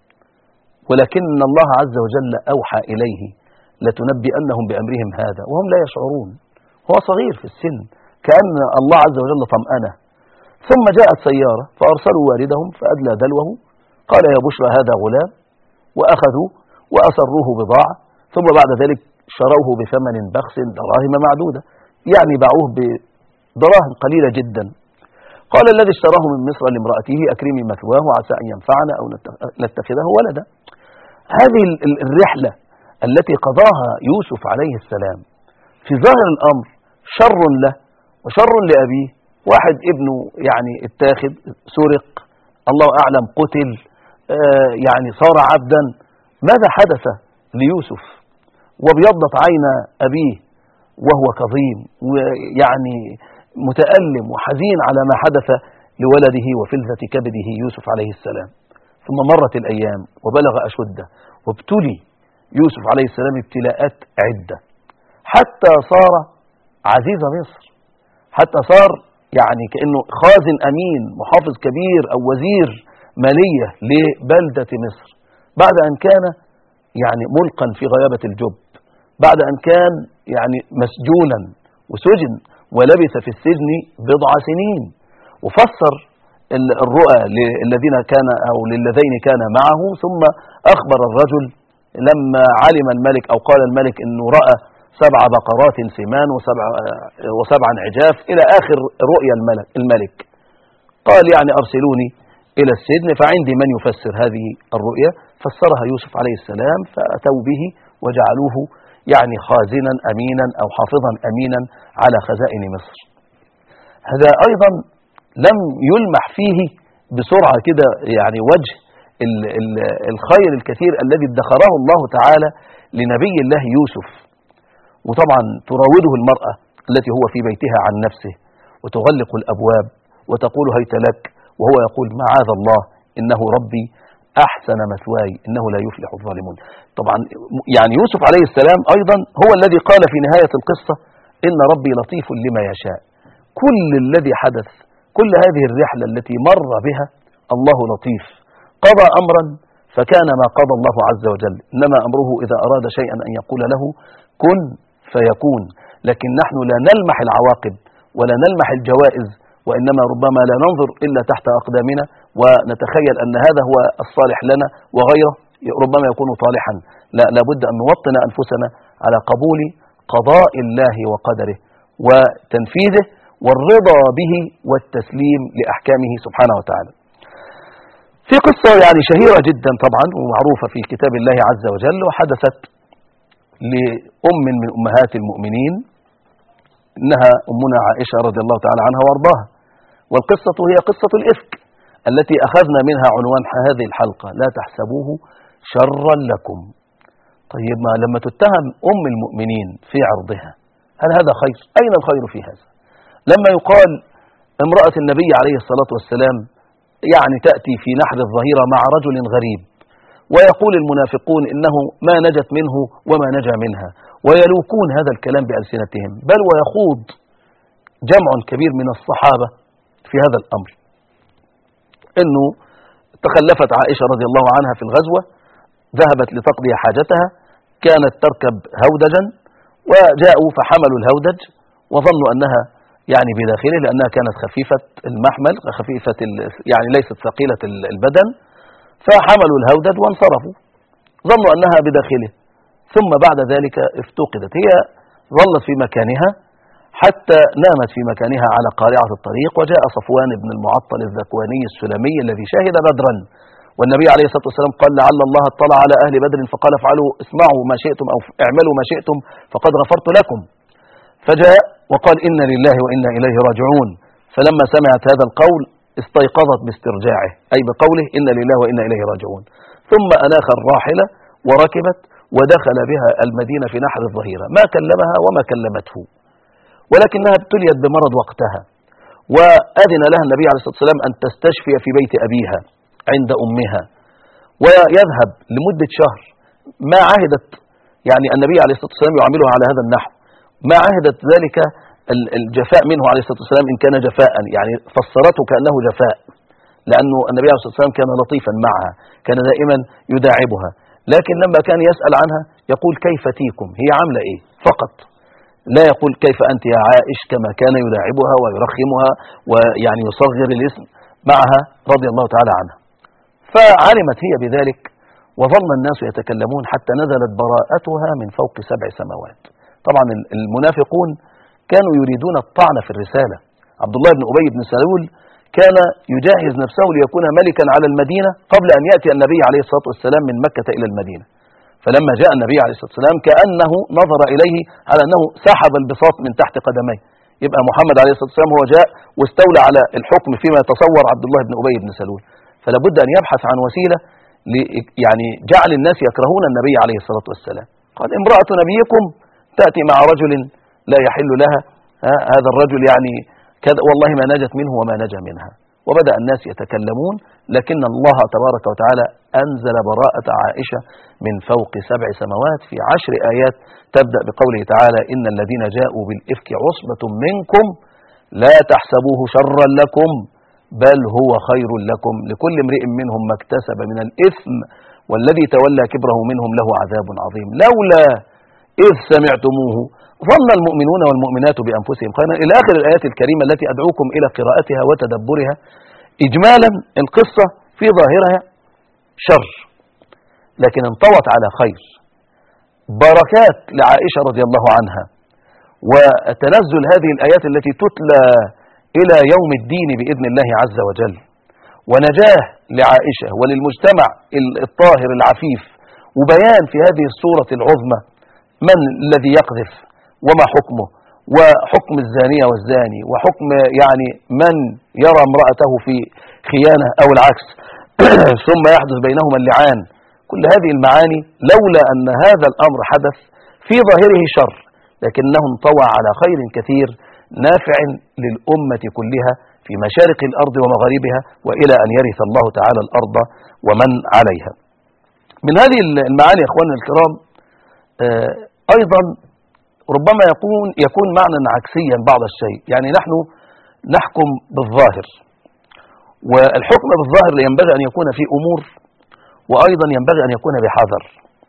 ولكن الله عز وجل أوحى إليه لتنبئنهم بأمرهم هذا وهم لا يشعرون. هو صغير في السن، كأن الله عز وجل طمأنه. ثم جاءت سيارة فأرسلوا واردهم فأدلى دلوه، قال يا بشرى هذا غلام، وأخذوا وأسروه بضاعة، ثم بعد ذلك شروه بثمن بخس دراهم معدودة، يعني باعوه بدراهم قليلة جدا. قال الذي اشتراه من مصر لامرأته أكرمي مثواه عسى أن ينفعنا أو نتخذه ولدا. هذه الرحلة التي قضاها يوسف عليه السلام في ظاهر الأمر شر له وشر لأبيه. واحد ابنه يعني اتاخد، سرق، الله أعلم قتل، آه يعني صار عبدا. ماذا حدث ليوسف؟ وبيضت عين أبيه وهو كظيم، ويعني متألم وحزين على ما حدث لولده وفلذة كبده يوسف عليه السلام. ثم مرت الأيام وبلغ أشده وابتلي يوسف عليه السلام ابتلاءات عدة حتى صار عزيز مصر، حتى صار يعني كأنه خازن أمين محافظ كبير أو وزير مالية لبلدة مصر، بعد أن كان يعني ملقا في غيابة الجب، بعد أن كان يعني مسجونا وسجن ولبث في السجن بضع سنين. وفسر الرؤى للذين كان أو للذين كان معه، ثم أخبر الرجل لما علم الملك أو قال الملك أنه رأى سبع بقرات سمان وسبع وسبعا عجاف إلى آخر رؤيا الملك, الملك قال يعني أرسلوني إلى السجن فعندي من يفسر هذه الرؤيا. فسرها يوسف عليه السلام فأتوا به وجعلوه يعني خازنا أمينا أو حافظا أمينا على خزائن مصر. هذا أيضا لم يلمح فيه بسرعة كده يعني وجه الخير الكثير الذي ادخره الله تعالى لنبي الله يوسف. وطبعا تراوده المرأة التي هو في بيتها عن نفسه وتغلق الأبواب وتقول هيت لك، وهو يقول معاذ الله إنه ربي أحسن مثواي إنه لا يفلح الظالمون. طبعا يعني يوسف عليه السلام أيضا هو الذي قال في نهاية القصة إن ربي لطيف لما يشاء. كل الذي حدث، كل هذه الرحلة التي مر بها الله لطيف، قضى أمرا فكان ما قضى الله عز وجل، إنما أمره إذا أراد شيئا أن يقول له كن فيكون. لكن نحن لا نلمح العواقب ولا نلمح الجوائز، وإنما ربما لا ننظر إلا تحت أقدامنا ونتخيل أن هذا هو الصالح لنا وغيره ربما يكون طالحا. لا لابد أن نوطن أنفسنا على قبول قضاء الله وقدره وتنفيذه والرضا به والتسليم لأحكامه سبحانه وتعالى. في قصة يعني شهيرة جدا طبعا ومعروفة في كتاب الله عز وجل، وحدثت لأم من أمهات المؤمنين، إنها أمنا عائشة رضي الله تعالى عنها وارضاها. والقصة هي قصة الإفك التي أخذنا منها عنوان هذه الحلقة لا تحسبوه شرا لكم. طيب ما لما تتهم أم المؤمنين في عرضها هل هذا خير؟ أين الخير في هذا؟ لما يقال امرأة النبي عليه الصلاة والسلام يعني تأتي في نحر الظهيرة مع رجل غريب، ويقول المنافقون إنه ما نجت منه وما نجا منها، ويلوكون هذا الكلام بألسنتهم، بل ويخوض جمع كبير من الصحابة في هذا الأمر. إنه تخلفت عائشة رضي الله عنها في الغزوة، ذهبت لتقضي حاجتها، كانت تركب هودجا وجاءوا فحملوا الهودج وظنوا أنها يعني بداخله لأنها كانت خفيفة المحمل خفيفة يعني ليست ثقيلة البدن، فحملوا الهودج وانصرفوا ظنوا أنها بداخله. ثم بعد ذلك افتقدت، هي ظلت في مكانها حتى نامت في مكانها على قارعة الطريق، وجاء صفوان بن المعطل الذكواني السلمي الذي شهد بدرا، والنبي عليه الصلاة والسلام قال لعل الله اطلع على أهل بدر فقال افعلوا اسمعوا ما شئتم أو اعملوا ما شئتم فقد غفرت لكم. فجاء وقال إن لله وإنا إليه راجعون، فلما سمعت هذا القول استيقظت باسترجاعه أي بقوله إن لله وإنا إليه راجعون، ثم أناخ الراحلة وركبت ودخل بها المدينة في نحر الظهيرة، ما كلمها وما كلمته، ولكنها ابتليت بمرض وقتها، وأذن لها النبي عليه الصلاة والسلام أن تستشفي في بيت أبيها عند أمها ويذهب لمدة شهر. ما عهدت يعني النبي عليه الصلاة والسلام يعاملها على هذا النحو، ما عهدت ذلك الجفاء منه عليه الصلاة والسلام إن كان جفاء، يعني فسرته كأنه جفاء، لأنه النبي عليه الصلاة والسلام كان لطيفا معها، كان دائما يداعبها، لكن لما كان يسأل عنها يقول كيف تيكم، هي عاملة إيه فقط، لا يقول كيف أنت يا عائش كما كان يداعبها ويرخمها ويعني يصغر الاسم معها رضي الله تعالى عنها. فعلمت هي بذلك وظن الناس يتكلمون حتى نزلت براءتها من فوق سبع سماوات. طبعا المنافقون كانوا يريدون الطعن في الرسالة. عبد الله بن أبي بن سلول كان يجهز نفسه ليكون ملكا على المدينة قبل أن يأتي النبي عليه الصلاة والسلام من مكة إلى المدينة، فلما جاء النبي عليه الصلاة والسلام كأنه نظر إليه على أنه سحب البساط من تحت قدميه، يبقى محمد عليه الصلاة والسلام هو جاء واستولى على الحكم فيما يتصور عبد الله بن أبي بن سلول، فلا بد أن يبحث عن وسيلة يعني جعل الناس يكرهون النبي عليه الصلاة والسلام. قال امرأة نبيكم تأتي مع رجل لا يحل لها، هذا الرجل يعني كذا والله ما نجت منه وما نجا منها، وبدأ الناس يتكلمون، لكن الله تبارك وتعالى أنزل براءة عائشة من فوق سبع سماوات في عشر آيات تبدأ بقوله تعالى: إن الذين جاءوا بالإفك عصبة منكم لا تحسبوه شرا لكم بل هو خير لكم لكل امرئ منهم ما اكتسب من الإثم والذي تولى كبره منهم له عذاب عظيم لولا إذ سمعتموه ظن المؤمنون والمؤمنات بأنفسهم خيرا إلى آخر الآيات الكريمة التي أدعوكم إلى قراءتها وتدبرها. إجمالا القصة في ظاهرها شر لكن انطوت على خير، بركات لعائشة رضي الله عنها، وتنزل هذه الآيات التي تتلى إلى يوم الدين بإذن الله عز وجل، ونجاه لعائشة وللمجتمع الطاهر العفيف، وبيان في هذه السورة العظمى من الذي يقذف وما حكمه، وحكم الزانية والزاني، وحكم يعني من يرى امرأته في خيانة أو العكس ثم يحدث بينهما اللعان. كل هذه المعاني لولا أن هذا الأمر حدث في ظاهره شر لكنه انطوى على خير كثير نافع للأمة كلها في مشارق الأرض ومغاربها وإلى أن يرث الله تعالى الأرض ومن عليها. من هذه المعاني يا أخواننا الكرام أيضا ربما يكون يكون معنى عكسيا بعض الشيء، يعني نحن نحكم بالظاهر، والحكم بالظاهر ينبغي أن يكون في أمور وأيضا ينبغي أن يكون بحذر.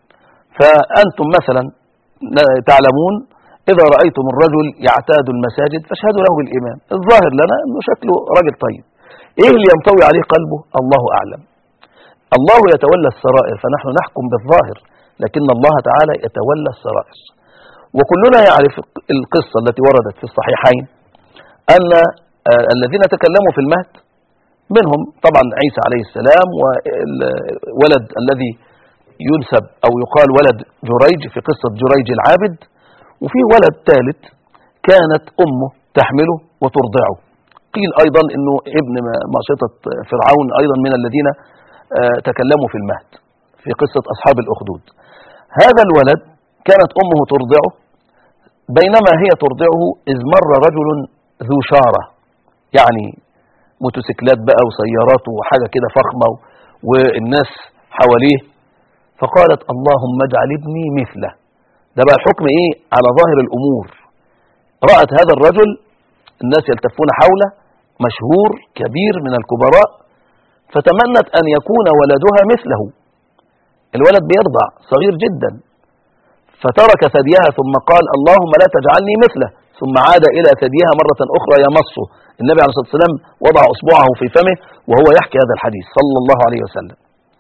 فأنتم مثلا تعلمون إذا رأيتم الرجل يعتاد المساجد فاشهدوا له بالإيمان، الظاهر لنا أنه شكله راجل طيب، إيه اللي ينطوي عليه قلبه الله أعلم. الله يتولى السرائر فنحن نحكم بالظاهر لكن الله تعالى يتولى السرائر. وكلنا يعرف القصة التي وردت في الصحيحين أن الذين تكلموا في المهد منهم طبعا عيسى عليه السلام والولد الذي ينسب أو يقال ولد جريج في قصة جريج العابد، وفي ولد ثالث كانت أمه تحمله وترضعه، قيل أيضا أنه ابن ماشطة فرعون أيضا من الذين تكلموا في المهد في قصة أصحاب الأخدود. هذا الولد كانت أمه ترضعه، بينما هي ترضعه إذ مر رجل ذو شارة، يعني موتوسيكلات بقى وسيارات وحاجة كده فخمة والناس حواليه، فقالت اللهم اجعل ابني مثله. ده بقى الحكم ايه على ظاهر الأمور. رأت هذا الرجل الناس يلتفون حوله مشهور كبير من الكبراء، فتمنت أن يكون ولدها مثله. الولد بيرضع صغير جدا، فترك ثديها ثم قال اللهم لا تجعلني مثله، ثم عاد إلى ثديها مرة أخرى يمصه. النبي عليه الصلاة والسلام وضع أصبعه في فمه وهو يحكي هذا الحديث صلى الله عليه وسلم.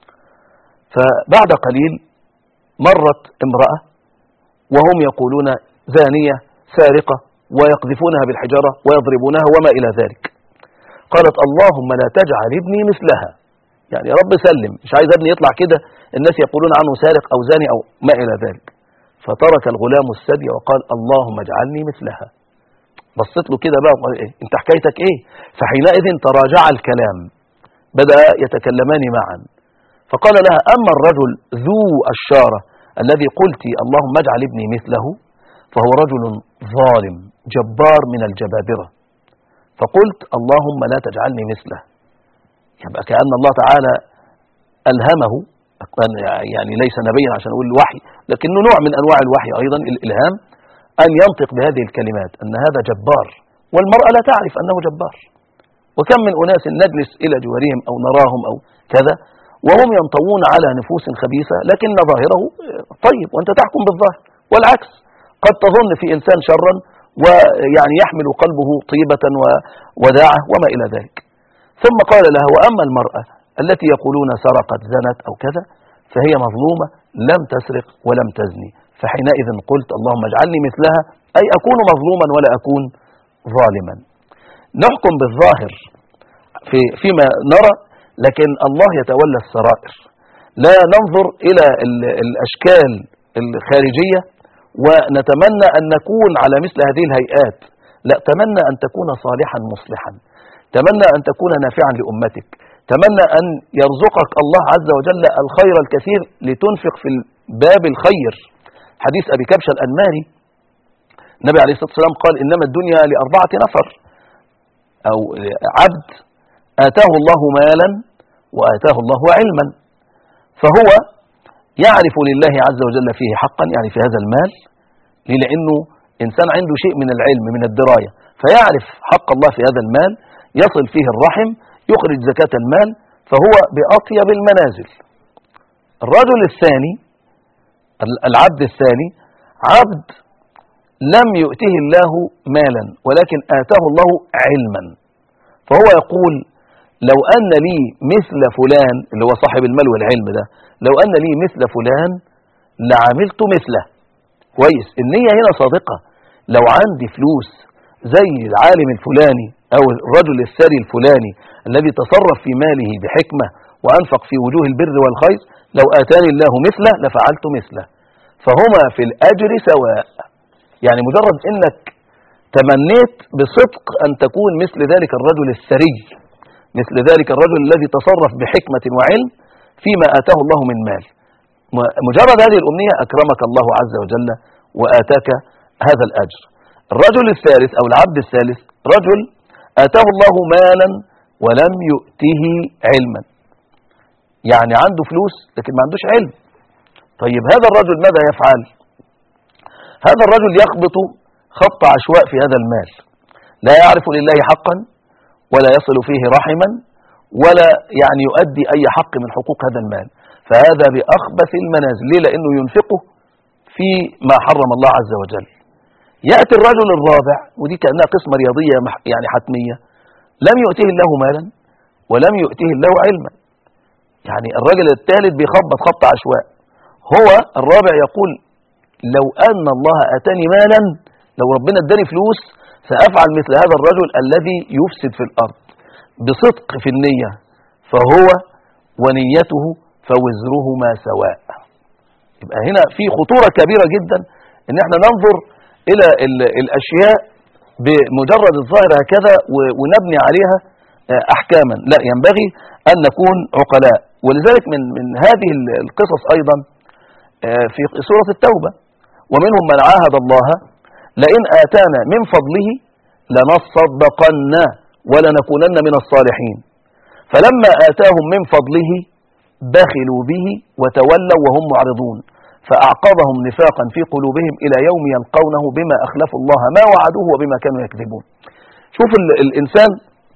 فبعد قليل مرت امرأة وهم يقولون زانية سارقة ويقذفونها بالحجارة ويضربونها وما إلى ذلك. قالت اللهم لا تجعل ابني مثلها، يعني يا رب سلم، مش عايز ابني يطلع كده الناس يقولون عنه سارق أو زاني أو ما إلى ذلك. فترك الغلام الثدي وقال اللهم اجعلني مثلها. بصت له كده بقى وقال إيه انت حكايتك ايه؟ فحينئذ تراجع الكلام، بدأ يتكلمان معا. فقال لها أما الرجل ذو الشارة الذي قلت اللهم اجعل ابني مثله فهو رجل ظالم جبار من الجبابرة، فقلت اللهم لا تجعلني مثله. يبقى كأن الله تعالى ألهمه، يعني ليس نبيا عشان أقول الوحي لكنه نوع من أنواع الوحي أيضا الإلهام، أن ينطق بهذه الكلمات أن هذا جبار، والمرأة لا تعرف أنه جبار. وكم من أناس نجلس إلى جوارهم أو نراهم أو كذا وهم ينطوون على نفوس خبيثة لكن ظاهره طيب وأنت تحكم بالظاهر، والعكس قد تظن في إنسان شرا ويعني يحمل قلبه طيبة ووداعة وما إلى ذلك. ثم قال لها وأما المرأة التي يقولون سرقت زنت أو كذا فهي مظلومة لم تسرق ولم تزني. فحينئذ قلت اللهم اجعلني مثلها، أي أكون مظلوما ولا أكون ظالما. نحكم بالظاهر في فيما نرى لكن الله يتولى السرائر. لا ننظر إلى الأشكال الخارجية ونتمنى أن نكون على مثل هذه الهيئات، لا، تمنى أن تكون صالحا مصلحا، تمنى أن تكون نافعا لأمتك، تمنى أن يرزقك الله عز وجل الخير الكثير لتنفق في باب الخير. حديث أبي كبشة الأنماري النبي عليه الصلاة والسلام قال إنما الدنيا لأربعة نفر، أو عبد آتاه الله مالا وآتاه الله علما، فهو يعرف لله عز وجل فيه حقا، يعني في هذا المال، لأنه إنسان عنده شيء من العلم من الدراية، فيعرف حق الله في هذا المال، يصل فيه الرحم، يخرج زكاة المال، فهو بأطيب المنازل. الرجل الثاني، العبد الثاني، عبد لم يؤته الله مالا ولكن آتاه الله علما، فهو يقول لو أن لي مثل فلان، اللي هو صاحب المال والعلم ده، لو أن لي مثل فلان لعملت مثله. كويس، النية هنا صادقة. لو عندي فلوس زي العالم الفلاني أو الرجل الثري الفلاني الذي تصرف في ماله بحكمة وأنفق في وجوه البر والخير، لو آتاني الله مثله لفعلت مثله، فهما في الأجر سواء. يعني مجرد إنك تمنيت بصدق أن تكون مثل ذلك الرجل الثري، مثل ذلك الرجل الذي تصرف بحكمة وعلم فيما آتاه الله من مال، مجرد هذه الأمنية أكرمك الله عز وجل وآتاك هذا الأجر. الرجل الثالث أو العبد الثالث، رجل آتاه الله مالا ولم يؤته علما، يعني عنده فلوس لكن ما عندوش علم. طيب هذا الرجل ماذا يفعل؟ هذا الرجل يخبط خبط عشواء في هذا المال، لا يعرف لله حقا ولا يصل فيه رحما ولا يعني يؤدي أي حق من حقوق هذا المال، فهذا بأخبث المنازل. ليه؟ لأنه ينفقه في ما حرم الله عز وجل. يأتي الرجل الرابع، ودي كأنها قسمة رياضية يعني حتمية، لم يؤته الله مالا ولم يؤته الله علما، يعني الرجل الثالث بيخبط خبط عشواء. هو الرابع يقول لو أن الله أتاني مالا، لو ربنا اداني فلوس سأفعل مثل هذا الرجل الذي يفسد في الأرض بصدق في النية، فهو ونيته فوزرهما سواء. يبقى هنا في خطورة كبيرة جدا ان احنا ننظر الى الاشياء بمجرد الظاهر هكذا ونبني عليها احكاما، لا، ينبغي ان نكون عقلاء. ولذلك من من هذه القصص ايضا في سورة التوبة، ومنهم من عاهد الله لئن آتانا من فضله لنصدقن ولنكونن من الصالحين، فلما آتاهم من فضله بخلوا به وتولوا وهم معرضون، فأعقبهم نفاقا في قلوبهم إلى يوم يلقونه بما أخلفوا الله ما وعدوه وبما كانوا يكذبون. شوف الإنسان،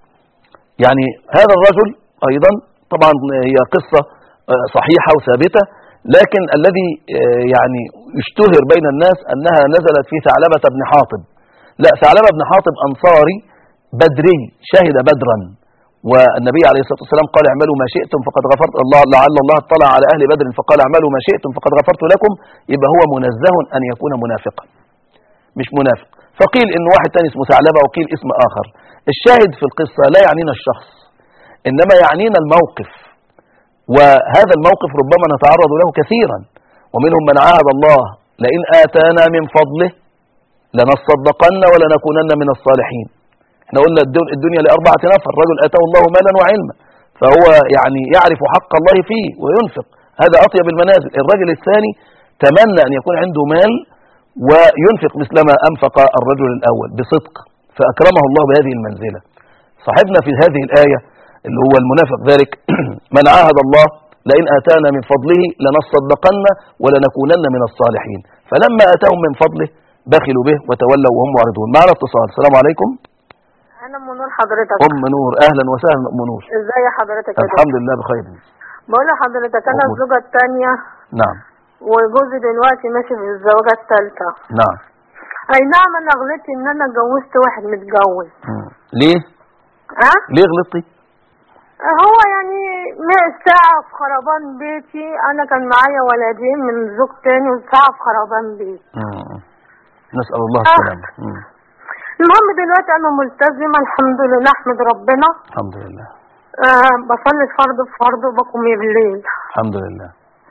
يعني هذا الرجل أيضا طبعا هي قصة صحيحة وثابتة، لكن الذي يعني يشتهر بين الناس أنها نزلت في ثعلبة بن حاطب. لا، ثعلبة بن حاطب أنصاري بدري شهد بدرا، والنبي عليه الصلاة والسلام قال اعملوا ما شئتم فقد غفرت الله، لعل الله اطلع على أهل بدر فقال اعملوا ما شئتم فقد غفرت لكم. يبقى هو منزه أن يكون منافقا، مش منافق. فقيل إن واحد تاني اسمه ثعلبة وقيل اسم آخر. الشاهد في القصة لا يعنينا الشخص، إنما يعنينا الموقف، وهذا الموقف ربما نتعرض له كثيرا. ومنهم من عاهد الله لئن آتانا من فضله لنصدقن ولنكونن من الصالحين. احنا قلنا الدنيا لأربعة نفر، رجل آتاه الله مالا وعلما، فهو يعني يعرف حق الله فيه وينفق، هذا أطيب المنازل. الرجل الثاني تمنى أن يكون عنده مال وينفق مثلما أنفق الرجل الأول بصدق، فأكرمه الله بهذه المنزلة. صاحبنا في هذه الآية اللي هو المنافق ذلك من عاهد الله لئن آتانا من فضله لنصدقن ولنكونن من الصالحين، فلما آتاهم من فضله بخلوا به وتولوا وهم معرضون. معنا اتصال. السلام عليكم. أنا أم نور حضرتك. أم نور، أهلا وسهلا أم نور. إزاي حضرتك؟ الحمد لله بخير. بقول لحضرتك أنا الزوجة الثانية. نعم. وجوزي دلوقتي ماشي في الزوجة الثالثة. نعم. أي نعم، أنا غلطت إن أنا اتجوزت واحد متجوز. مم. ليه؟ أه؟ ليه غلطتي؟ هو يعني ساعة في خربان بيتي، أنا كان معايا ولدين من زوج تاني وساعة في خربان بيتي. مم. نسأل الله السلامة. أه. المهم دلوقتي أنا ملتزمة الحمد لله، أحمد ربنا. الحمد لله. أه بصلي فرض بفرض وبقوم بالليل. الحمد لله.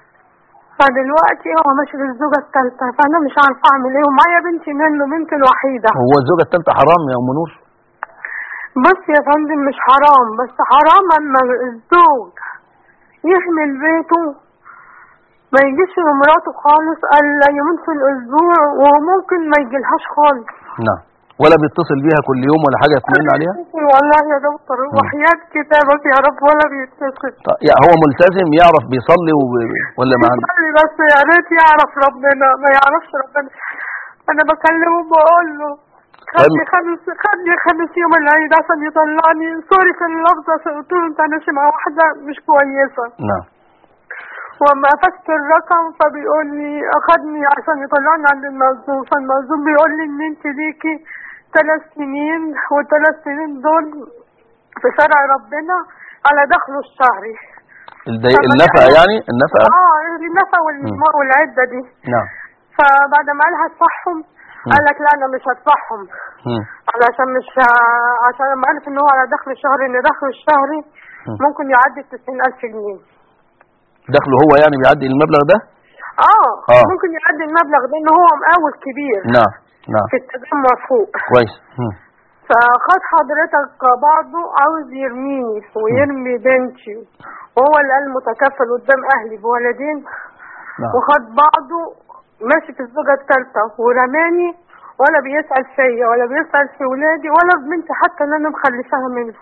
فدلوقتي هو ماشي للزوجة الثالثة، فأنا مش عارفة أعمل إيه، ومعايا بنتي منه، بنتي الوحيدة. هو الزوجة الثالثة حرام يا أم نور؟ بص يا فندم، مش حرام، بس حرام أما الزوج يهمل بيته، ما يجيش لمراته خالص إلا يومين في الأسبوع، وممكن ما يجيلهاش خالص. نعم. ولا بيتصل بيها كل يوم ولا حاجة يطمئن عليها؟ والله يا دكتور وحياة كتابك يا رب ولا بيتصل. طيب يعني هو ملتزم يعرف بيصلي و... ولا ما عنده؟ بيصلي بس يا ريت يعرف ربنا، ما يعرفش ربنا. انا بكلمه بقول له خدني خمس خدني خمس يوم العيد عشان يطلعني، سوري في اللفظ، قلت له انت ماشي مع واحدة مش كويسة. نعم. وما قفشت الرقم فبيقول لي اخدني عشان يطلعني عند المنظوم، فالمنظوم بيقول لي ان انت ليكي ثلاث سنين والثلاث سنين دول في شرع ربنا على دخله الشهري. النفقة يعني النفقة؟ اه النفقة والعدة دي. نعم. فبعد ما قال هدفعهم قال لك لا انا مش هدفعهم علشان مش ه... عشان لما عرف ان هو على دخل الشهري، ان دخله الشهري ممكن يعدي تسعين ألف جنيه. دخله هو يعني بيعدي المبلغ ده؟ اه, آه. ممكن يعدي المبلغ ده ان هو مقاول كبير. نعم نعم. في التجمع فوق. كويس. فخد حضرتك بعضه عاوز يرميني ويرمي بنتي، وهو اللي قال متكفل قدام اهلي بولدين. نعم. وخد بعضه ماشي في الزوجة الثالثة ورماني، ولا بيسأل فيا ولا بيسأل في ولادي ولا بنتي حتى اللي انا مخلفاها منه.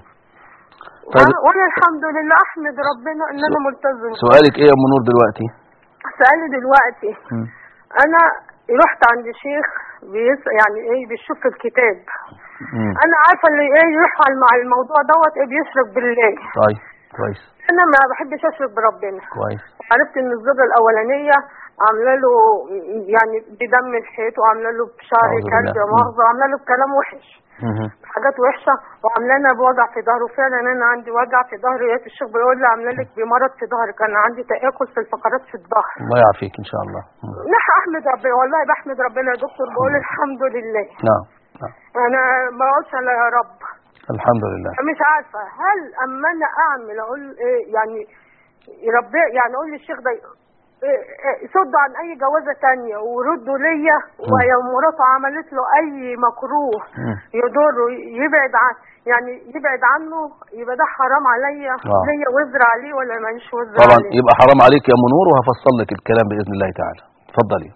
طيب. وانا الحمد لله احمد ربنا ان انا ملتزم. سؤالك ايه يا ام نور دلوقتي؟ سؤالي دلوقتي م. انا رحت عند شيخ بيس يعني ايه بيشوف الكتاب. م. انا عارفه اللي ايه يفعل مع الموضوع دوت ايه بيشرك بالله. طيب كويس. انا ما بحبش اشرك بربنا. كويس. عرفت ان الزوجه الاولانيه عامله له يعني بدم الحيط، وعامله له بشعر كلب مؤاخذه، وعامله له بكلام وحش. مم. حاجات وحشه، وعاملانا بوجع في ظهره. فعلا انا عندي وجع في ظهري، يا الشيخ بيقول لي عامله لك بمرض في ظهرك، انا عندي تآكل في الفقرات في الظهر. الله يعافيك ان شاء الله. لا احمد ربنا، والله بحمد ربنا يا دكتور، بقول الحمد لله. نعم نعم. انا ما اقولش الا يا رب. الحمد لله. مش عارفه هل اما انا اعمل اقول ايه يعني ربنا، يعني اقول للشيخ ده صدوا عن اي جوازه تانية وردوا ليا، وهي مراته عملت له اي مكروه يضره يبعد عن يعني يبعد عنه، يبقى ده حرام عليا ليا وزر عليه ولا ماليش وزر طبعا عليه؟ يبقى حرام عليك يا منور، وهفصل لك الكلام باذن الله تعالى. اتفضلي.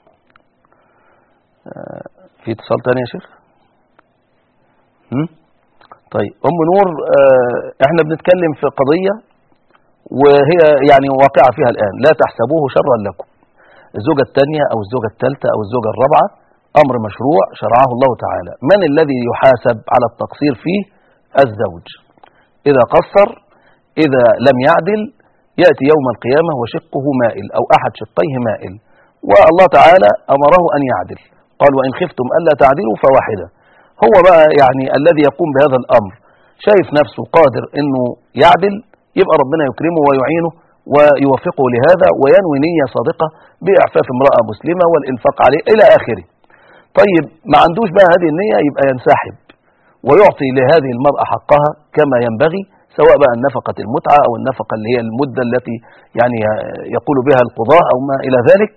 آه في اتصال تاني يا شيخ؟ هم؟ طيب ام نور، آه احنا بنتكلم في قضيه وهي يعني واقعة فيها الآن، لا تحسبوه شرا لكم. الزوجة الثانية أو الزوجة الثالثة أو الزوجة الرابعة أمر مشروع شرعه الله تعالى. من الذي يحاسب على التقصير فيه؟ الزوج. إذا قصر، إذا لم يعدل، يأتي يوم القيامة وشقه مائل أو أحد شقيه مائل، والله تعالى أمره أن يعدل، قال وإن خفتم ألا تعدلوا فواحدة. هو بقى يعني الذي يقوم بهذا الأمر شايف نفسه قادر أنه يعدل، يبقى ربنا يكرمه ويعينه ويوفقه لهذا، وينوي نية صادقة بإعفاف امرأة مسلمة والإنفاق عليه إلى آخره. طيب ما عندوش بقى هذه النية، يبقى ينسحب ويعطي لهذه المرأة حقها كما ينبغي، سواء بقى النفقة المتعة أو النفقة اللي هي المدة التي يعني يقول بها القضاء أو ما إلى ذلك،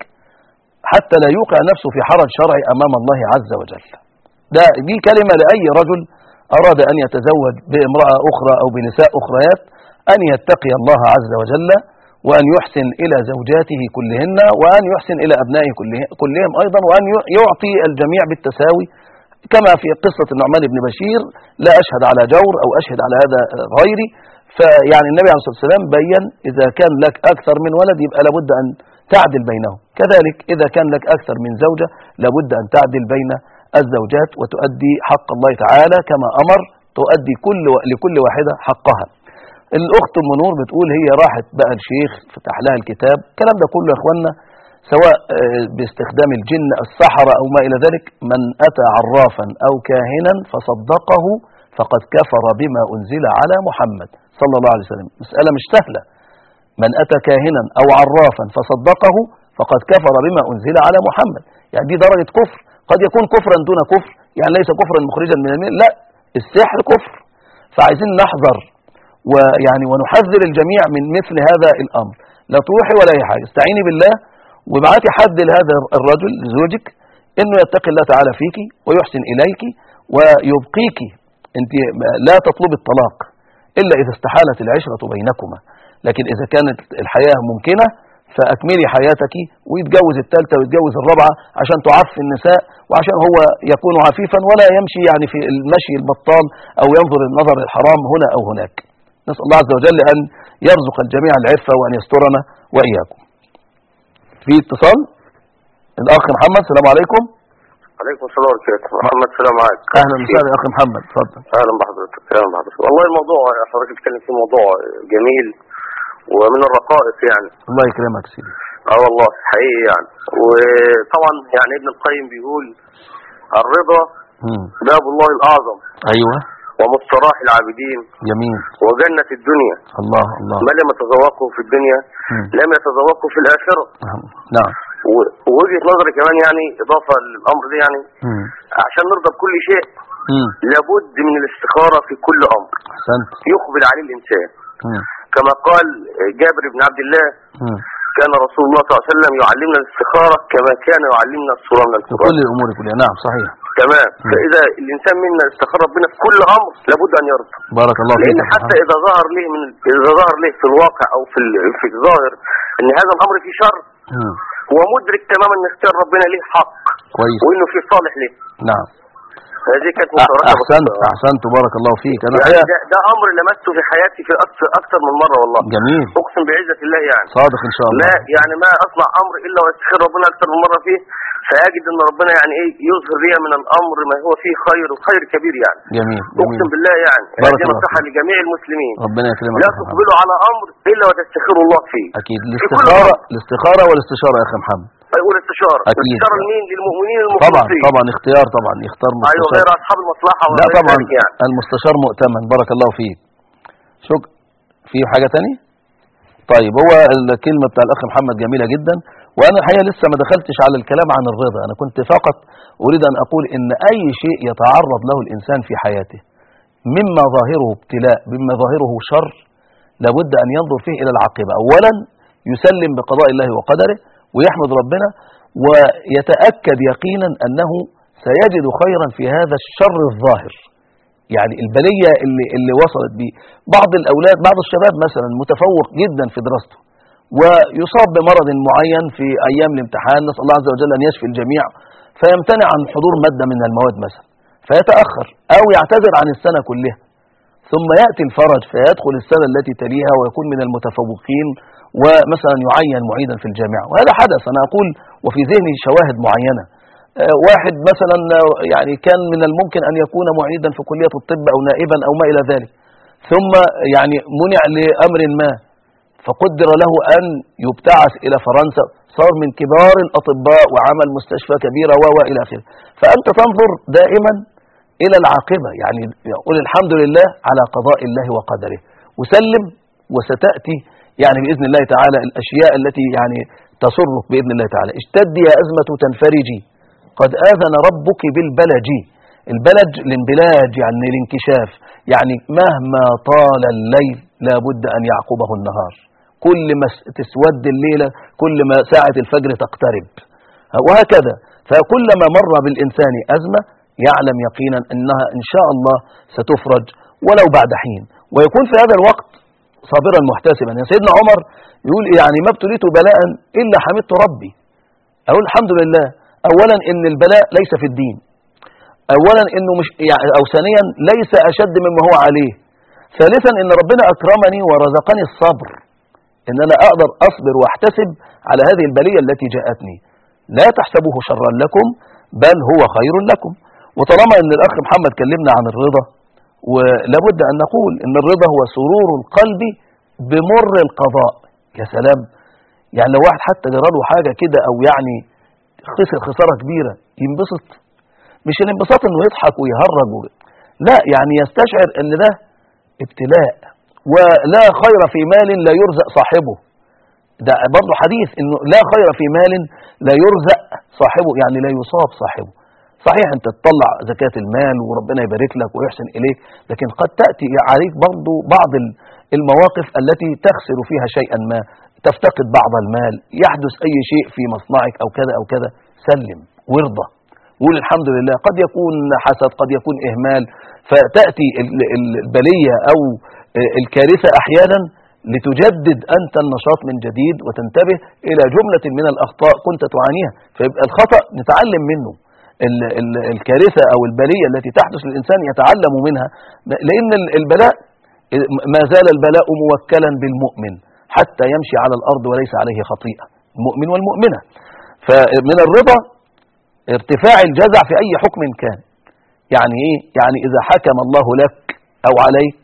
حتى لا يوقع نفسه في حرج شرعي أمام الله عز وجل. ده دي كلمة لأي رجل أراد أن يتزوج بامرأة أخرى أو بنساء أخريات، أن يتقي الله عز وجل، وأن يحسن إلى زوجاته كلهن، وأن يحسن إلى أبنائه كلهم أيضا، وأن يعطي الجميع بالتساوي، كما في قصة النعمان بن بشير: لا أشهد على جور أو أشهد على هذا غيري. فيعني النبي عليه الصلاة والسلام بيّن إذا كان لك أكثر من ولد يبقى لابد أن تعدل بينهم، كذلك إذا كان لك أكثر من زوجة لابد أن تعدل بين الزوجات وتؤدي حق الله تعالى كما أمر، تؤدي كل لكل واحدة حقها. الأخت أم نور بتقول هي راحت بقى الشيخ فتح لها الكتاب، الكلام ده كله يا إخوانا سواء باستخدام الجن السحرة أو ما إلى ذلك، من أتى عرافا أو كاهنا فصدقه فقد كفر بما أنزل على محمد صلى الله عليه وسلم. مسألة مش سهلة. من أتى كاهنا أو عرافا فصدقه فقد كفر بما أنزل على محمد، يعني دي درجة كفر. قد يكون كفرا دون كفر، يعني ليس كفرا مخرجا من الملة، لا، السحر كفر. فعايزين نحذر ويعني ونحذر الجميع من مثل هذا الأمر. لا تروحي ولا أي حاجة، استعيني بالله وابعتي حد لهذا الرجل لزوجك انه يتقي الله تعالى فيك ويحسن اليك ويبقيك. انت لا تطلب الطلاق الا اذا استحالت العشرة بينكما، لكن اذا كانت الحياة ممكنة فأكملي حياتك، ويتجوز الثالثة ويتجوز الرابعة عشان تعفي النساء، وعشان هو يكون عفيفا ولا يمشي يعني في المشي البطال أو ينظر النظر الحرام هنا أو هناك. نسأل الله عز وجل أن يرزق الجميع العفة وأن يسترنا وإياكم. في اتصال الأخ محمد. السلام عليكم. عليكم السلام ورحمة الله. محمد سلام عليك. أهلا وسهلا يا أخي محمد، اتفضل. أهلا بحضرتك. أهلا بحضرتك. والله الموضوع حضرتك بتتكلم فيه موضوع جميل ومن الرقائق يعني. الله يكرمك سيدي. اه والله حقيقي يعني. وطبعا يعني ابن القيم بيقول الرضا باب الله الأعظم. أيوه. ومستراح العابدين. جميل. وجنة الدنيا. الله الله. ما لم يتذوقه في الدنيا مم. لم يتذوقه في الآخرة. نعم. ووجهة نظري كمان يعني إضافة للأمر ده يعني مم. عشان نرضى بكل شيء مم. لابد من الاستخارة في كل أمر أحسنت. يقبل عليه الإنسان مم. كما قال جابر بن عبد الله مم. كان رسول الله صلى الله عليه وسلم يعلمنا الاستخارة كما كان يعلمنا السورة من القرآن. كل الأمور كلها. نعم صحيح. تمام. فإذا الإنسان منا استخار ربنا في كل أمر لابد أن يرضى. بارك الله فيك. لأن حتى إذا ظهر له من إذا ظهر له في الواقع أو في في الظاهر أن هذا الأمر فيه شر مم. هو مدرك تماما ان اختيار ربنا ليه حق كويس وانه فيه صالح ليه. نعم. هذه كانت احسنت احسنت بارك الله فيك. انا يعني ده, ده امر لمسته في حياتي في اكثر اكثر من مره والله. جميل. اقسم بعزه الله يعني. صادق ان شاء الله. لا يعني ما اصنع امر الا واستخير ربنا اكثر من مره فيه فاجد ان ربنا يعني ايه يظهر لي من الامر ما هو فيه خير وخير كبير يعني. جميل. اقسم بالله يعني. هذه نصيحه لجميع المسلمين. ربنا يكرمك. لا تقبلوا على امر الا وتستخيروا الله فيه. اكيد. الاستخاره الاستخاره والاستشاره يا اخي محمد. والاستشاره. الاستشاره لمين؟ للمؤمنين المخلصين. طبعا طبعا اختيار طبعا يختار مستشار. ايوه غير اصحاب المصلحه. لا طبعا يعني. المستشار مؤتمن. بارك الله فيك. شكرا. في حاجه ثانيه؟ طيب هو الكلمه بتاع الاخ محمد جميله جدا، وانا الحقيقه لسه ما دخلتش على الكلام عن الرضا. انا كنت فقط اريد ان اقول ان اي شيء يتعرض له الانسان في حياته مما ظاهره ابتلاء مما ظاهره شر لابد ان ينظر فيه الى العاقبه. اولا يسلم بقضاء الله وقدره ويحمد ربنا ويتاكد يقينا انه سيجد خيرا في هذا الشر الظاهر. يعني البليه اللي اللي وصلت به بعض الاولاد، بعض الشباب مثلا متفوق جدا في دراسته ويصاب بمرض معين في ايام الامتحان، نسال الله عز وجل ان يشفي الجميع، فيمتنع عن حضور ماده من المواد مثلا فيتاخر او يعتذر عن السنه كلها، ثم ياتي الفرج فيدخل السنه التي تليها ويكون من المتفوقين ومثلا يعين معيدا في الجامعه. وهذا حدث. انا اقول وفي ذهني شواهد معينه. واحد مثلا يعني كان من الممكن أن يكون معيدا في كلية الطب أو نائبا أو ما إلى ذلك، ثم يعني منع لأمر ما فقدر له أن يبتعث إلى فرنسا، صار من كبار الأطباء وعمل مستشفى كبيرة و إلى آخره. فأنت تنظر دائما إلى العاقبة، يعني يقول الحمد لله على قضاء الله وقدره وسلم، وستأتي يعني بإذن الله تعالى الأشياء التي يعني تسرك بإذن الله تعالى. اشتدي يا أزمة تنفرجي قد آذن ربك بالبلج. البلج الانبلاج يعني الانكشاف، يعني مهما طال الليل لابد أن يعقبه النهار. كل ما تسود الليلة كل ما ساعة الفجر تقترب، وهكذا. فكلما مر بالإنسان أزمة يعلم يقينا أنها إن شاء الله ستفرج ولو بعد حين، ويكون في هذا الوقت صابرا محتسبا. يعني سيدنا عمر يقول يعني ما ابتليت بلاء إلا حمدت ربي. أقول الحمد لله. أولا إن البلاء ليس في الدين، أولا إنه مش يعني أو ثانيا ليس أشد مما هو عليه، ثالثا إن ربنا أكرمني ورزقني الصبر، إن أنا أقدر أصبر وأحتسب على هذه البلية التي جاءتني. لا تحسبوه شرا لكم بل هو خير لكم. وطالما إن الأخ محمد كلمنا عن الرضا، ولابد أن نقول إن الرضا هو سرور القلب بمر القضاء. يا سلام، يعني لو واحد حتى جرى له حاجة كده أو يعني خسر خسارة كبيرة ينبسط، مش الانبساط انه يضحك ويهرج، لا، يعني يستشعر ان ده ابتلاء. ولا خير في مال لا يرزق صاحبه، ده برضه حديث انه لا خير في مال لا يرزق صاحبه، يعني لا يصاب صاحبه. صحيح انت تطلع زكاة المال وربنا يبارك لك ويحسن اليك، لكن قد تأتي عليك برضه بعض المواقف التي تخسر فيها شيئا ما، تفتقد بعض المال، يحدث أي شيء في مصنعك أو كذا أو كذا، سلم وارضى وقول الحمد لله. قد يكون حسد، قد يكون إهمال، فتأتي البلية أو الكارثة أحيانا لتجدد أنت النشاط من جديد وتنتبه إلى جملة من الأخطاء كنت تعانيها. فيبقى الخطأ نتعلم منه، ال ال الكارثة أو البلية التي تحدث للإنسان يتعلم منها، لأن البلاء ما زال البلاء موكلا بالمؤمن حتى يمشي على الأرض وليس عليه خطيئة، المؤمن والمؤمنة. فمن الرضا ارتفاع الجزع في أي حكم كان. يعني إيه؟ يعني إذا حكم الله لك أو عليك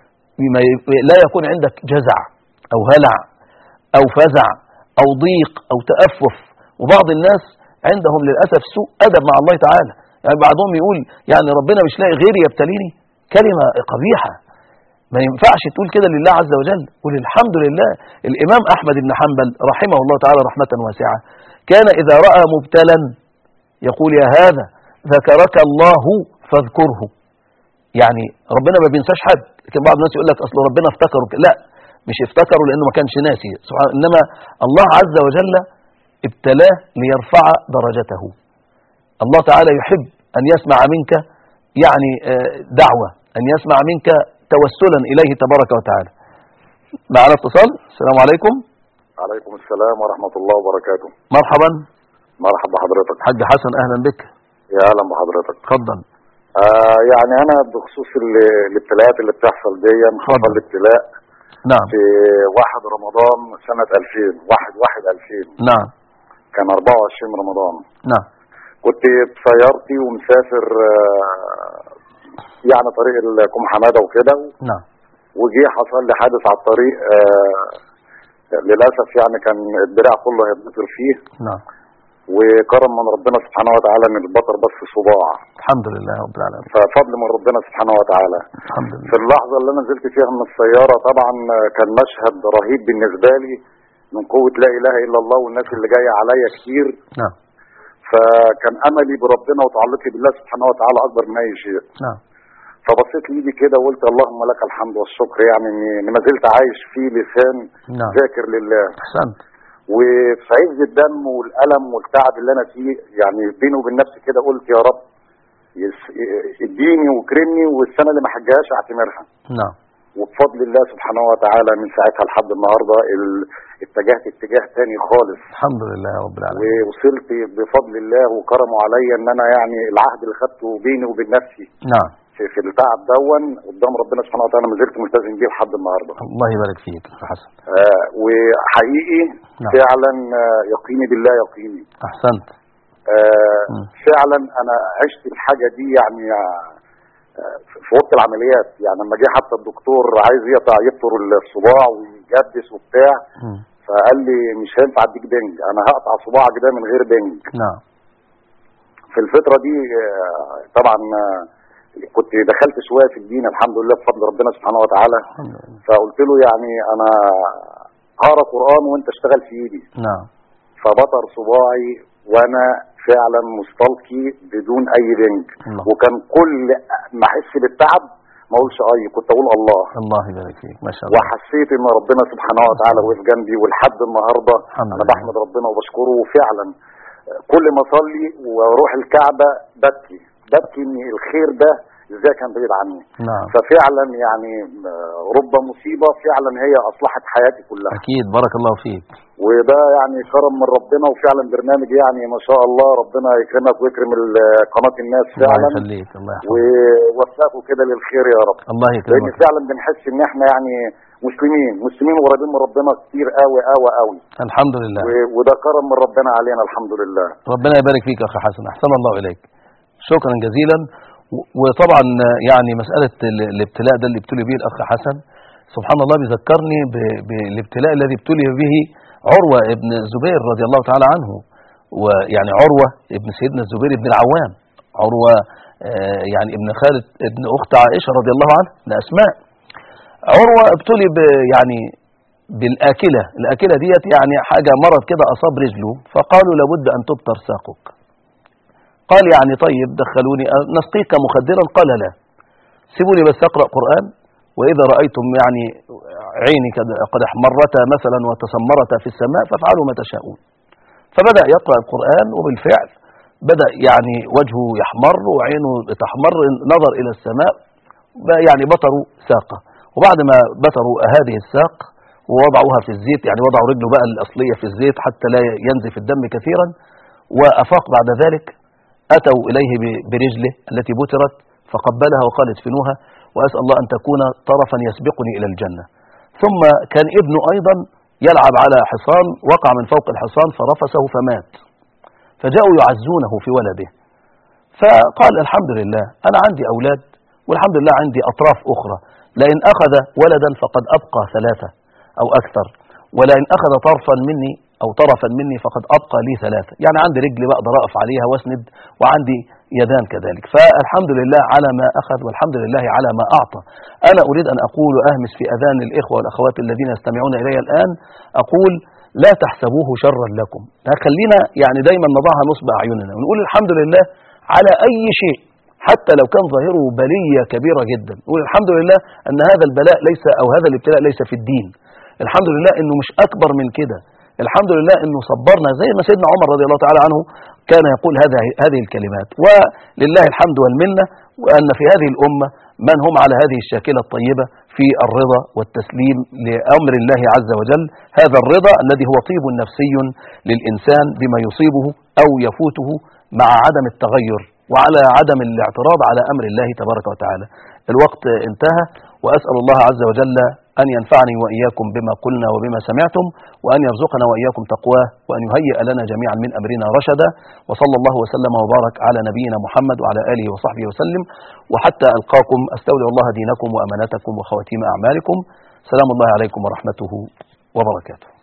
لا يكون عندك جزع أو هلع أو فزع أو ضيق أو تأفف. وبعض الناس عندهم للأسف سوء أدب مع الله تعالى، يعني بعضهم يقول يعني ربنا مش لاقي غيري يبتليني، كلمة قبيحة. ما ينفعش تقول كده لله عز وجل، قل الحمد لله. الإمام أحمد بن حنبل رحمه الله تعالى رحمة واسعة كان إذا رأى مبتلا يقول يا هذا ذكرك الله فاذكره. يعني ربنا ما بينساش حد، لكن بعض الناس يقول لك أصل ربنا افتكره. لا، مش افتكره لأنه ما كانش ناسي سبحان، إنما الله عز وجل ابتلاه ليرفع درجته. الله تعالى يحب أن يسمع منك يعني دعوة، أن يسمع منك توسلا إليه تبارك وتعالى. معنا اتصال. السلام عليكم. عليكم السلام ورحمة الله وبركاته. مرحبا. مرحبا بحضرتك حاج حسن، أهلا بك. يا أهلا بحضرتك. اتفضل. آه يعني أنا بخصوص الابتلاءات اللي بتحصل دي، حصل الابتلاء نعم في واحد رمضان سنة ألفين، واحد واحد ألفين. نعم. كان أربعة وعشرين رمضان. نعم. كنت بسيارتي ومسافر آه يعني طريق الكوم حمادة وكده. نعم. وجي حصل لي حادث على الطريق آه للأسف، يعني كان الدراع كله هيتبطر فيه. نعم. وكرم من ربنا سبحانه وتعالى ان البطر بس صباع. الحمد لله رب العالمين. ففضل من ربنا سبحانه وتعالى. الحمد لله. في اللحظة اللي انا نزلت فيها من السيارة طبعا كان مشهد رهيب بالنسبة لي من قوة لا اله الا الله والناس اللي جاية عليا كتير. نعم. فكان املي بربنا وتعلقي بالله سبحانه وتعالى اكبر من اي شيء. نعم. فبصيت ليدي كده وقلت اللهم لك الحمد والشكر، يعني اني ما زلت عايش في لسان نعم. ذاكر لله. احسنت. وفي عز الدم والألم والتعب اللي أنا فيه، يعني بيني وبين نفسي كده قلت يا رب اديني وكرمني، والسنة اللي ما حجهاش اعتمرها. نعم. وبفضل الله سبحانه وتعالى من ساعتها لحد النهارده اتجهت اتجاه تاني خالص. الحمد لله رب العالمين. ووصلت بفضل الله وكرمه عليا ان انا يعني العهد اللي خدته بيني وبين نفسي. نعم. في, في التعب دون قدام ربنا سبحانه وتعالى ما زلت ملتزم بيه لحد النهارده. الله يبارك فيك يا حسن. آه وحقيقي نعم. فعلا يقيني بالله يقيني. احسنت. آه فعلا انا عشت الحاجه دي، يعني آه في وقت العمليات، يعني لما جه حتى الدكتور عايز يقطع يبتر الصباع ويجبس وبتاع، م. فقال لي مش هينفع اديك بنج، انا هقطع صباعك ده من غير بنج. نعم. في الفتره دي آه طبعا آه كنت دخلت شويه في الدين الحمد لله بفضل ربنا سبحانه وتعالى. فقلت له يعني انا هقرا قران وانت اشتغل في ايدي. نعم. فبطر صباعي وانا فعلا مستلقي بدون اي بنج. نعم. وكان كل ما احس بالتعب ما اقولش اي، كنت اقول الله. الله يبارك فيك ما شاء الله. وحسيت ان ربنا سبحانه وتعالى وقف جنبي، ولحد النهارده انا بحمد ربنا وبشكره. وفعلا كل ما اصلي واروح الكعبه ببكي ببكي ان الخير ده ازاي كان بعيد عني. نعم. ففعلا يعني رب مصيبه فعلا هي اصلحت حياتي كلها. اكيد بارك الله فيك. وده يعني كرم من ربنا، وفعلا برنامج يعني ما شاء الله ربنا يكرمك ويكرم قناه الناس فعلا. الله يخليك. الله يحفظك. ووفقوا كده للخير يا رب. الله يكرمك. لان فعلا بنحس ان احنا يعني مسلمين مسلمين قريبين من ربنا كتير قوي قوي قوي. الحمد لله. وده كرم من ربنا علينا الحمد لله. ربنا يبارك فيك يا اخي حسن، احسن الله اليك. شكرا جزيلا. وطبعا يعني مسألة الابتلاء ده اللي ابتلي به الأخ حسن سبحان الله بيذكرني بالابتلاء الذي ابتلي به عروة ابن الزبير رضي الله تعالى عنه. ويعني عروة ابن سيدنا الزبير ابن العوام، عروة يعني ابن خالد ابن أخت عائشة رضي الله عنها ابن أسماء. عروة ابتلي يعني بالآكلة، الآكلة ديت يعني حاجة مرض كده أصاب رجله، فقالوا لابد أن تبتر ساقك. قال يعني طيب دخلوني نسقيك مخدرا، قال لا، سيبوني بس اقرأ قرآن، وإذا رأيتم يعني عيني قد احمرتا مثلا وتسمرتا في السماء فافعلوا ما تشاءون. فبدأ يقرأ القرآن، وبالفعل بدأ يعني وجهه يحمر وعينه تحمر، نظر إلى السماء، يعني بطروا ساقه. وبعد ما بطروا هذه الساق ووضعوها في الزيت، يعني وضعوا رجله بقى الأصلية في الزيت حتى لا ينزف الدم كثيرا، وأفاق بعد ذلك. أتوا إليه برجله التي بترت فقبلها وقال ادفنوها وأسأل الله أن تكون طرفا يسبقني إلى الجنة. ثم كان ابنه أيضا يلعب على حصان، وقع من فوق الحصان فرفسه فمات، فجاءوا يعزونه في ولده، فقال الحمد لله أنا عندي أولاد والحمد لله عندي أطراف أخرى، لئن أخذ ولدا فقد أبقى ثلاثة أو أكثر، ولئن أخذ طرفا مني أو طرفا مني فقد أبقى لي ثلاثة، يعني عندي رجل بقدر أقف عليها واسند وعندي يدان كذلك، فالحمد لله على ما أخذ والحمد لله على ما أعطى. أنا أريد أن أقول وأهمس في أذان الإخوة والأخوات الذين يستمعون إلي الآن، أقول لا تحسبوه شرا لكم، خلينا يعني دايما نضعها نصب أعيننا ونقول الحمد لله على أي شيء حتى لو كان ظاهره بلية كبيرة جدا، نقول الحمد لله أن هذا البلاء ليس أو هذا الابتلاء ليس في الدين، الحمد لله أنه مش أكبر من كده، الحمد لله أنه صبرنا زي ما سيدنا عمر رضي الله تعالى عنه كان يقول هذه هذه الكلمات. ولله الحمد والمنة، وأن في هذه الأمة من هم على هذه الشاكلة الطيبة في الرضا والتسليم لأمر الله عز وجل، هذا الرضا الذي هو طيب نفسي للإنسان بما يصيبه أو يفوته مع عدم التغير وعلى عدم الاعتراض على أمر الله تبارك وتعالى. الوقت انتهى، وأسأل الله عز وجل أن ينفعني وإياكم بما قلنا وبما سمعتم، وأن يرزقنا وإياكم تقواه، وأن يهيئ لنا جميعا من أمرنا رشدا، وصلى الله وسلم وبارك على نبينا محمد وعلى آله وصحبه وسلم. وحتى ألقاكم أستودع الله دينكم وأماناتكم وخواتيم أعمالكم. سلام الله عليكم ورحمته وبركاته.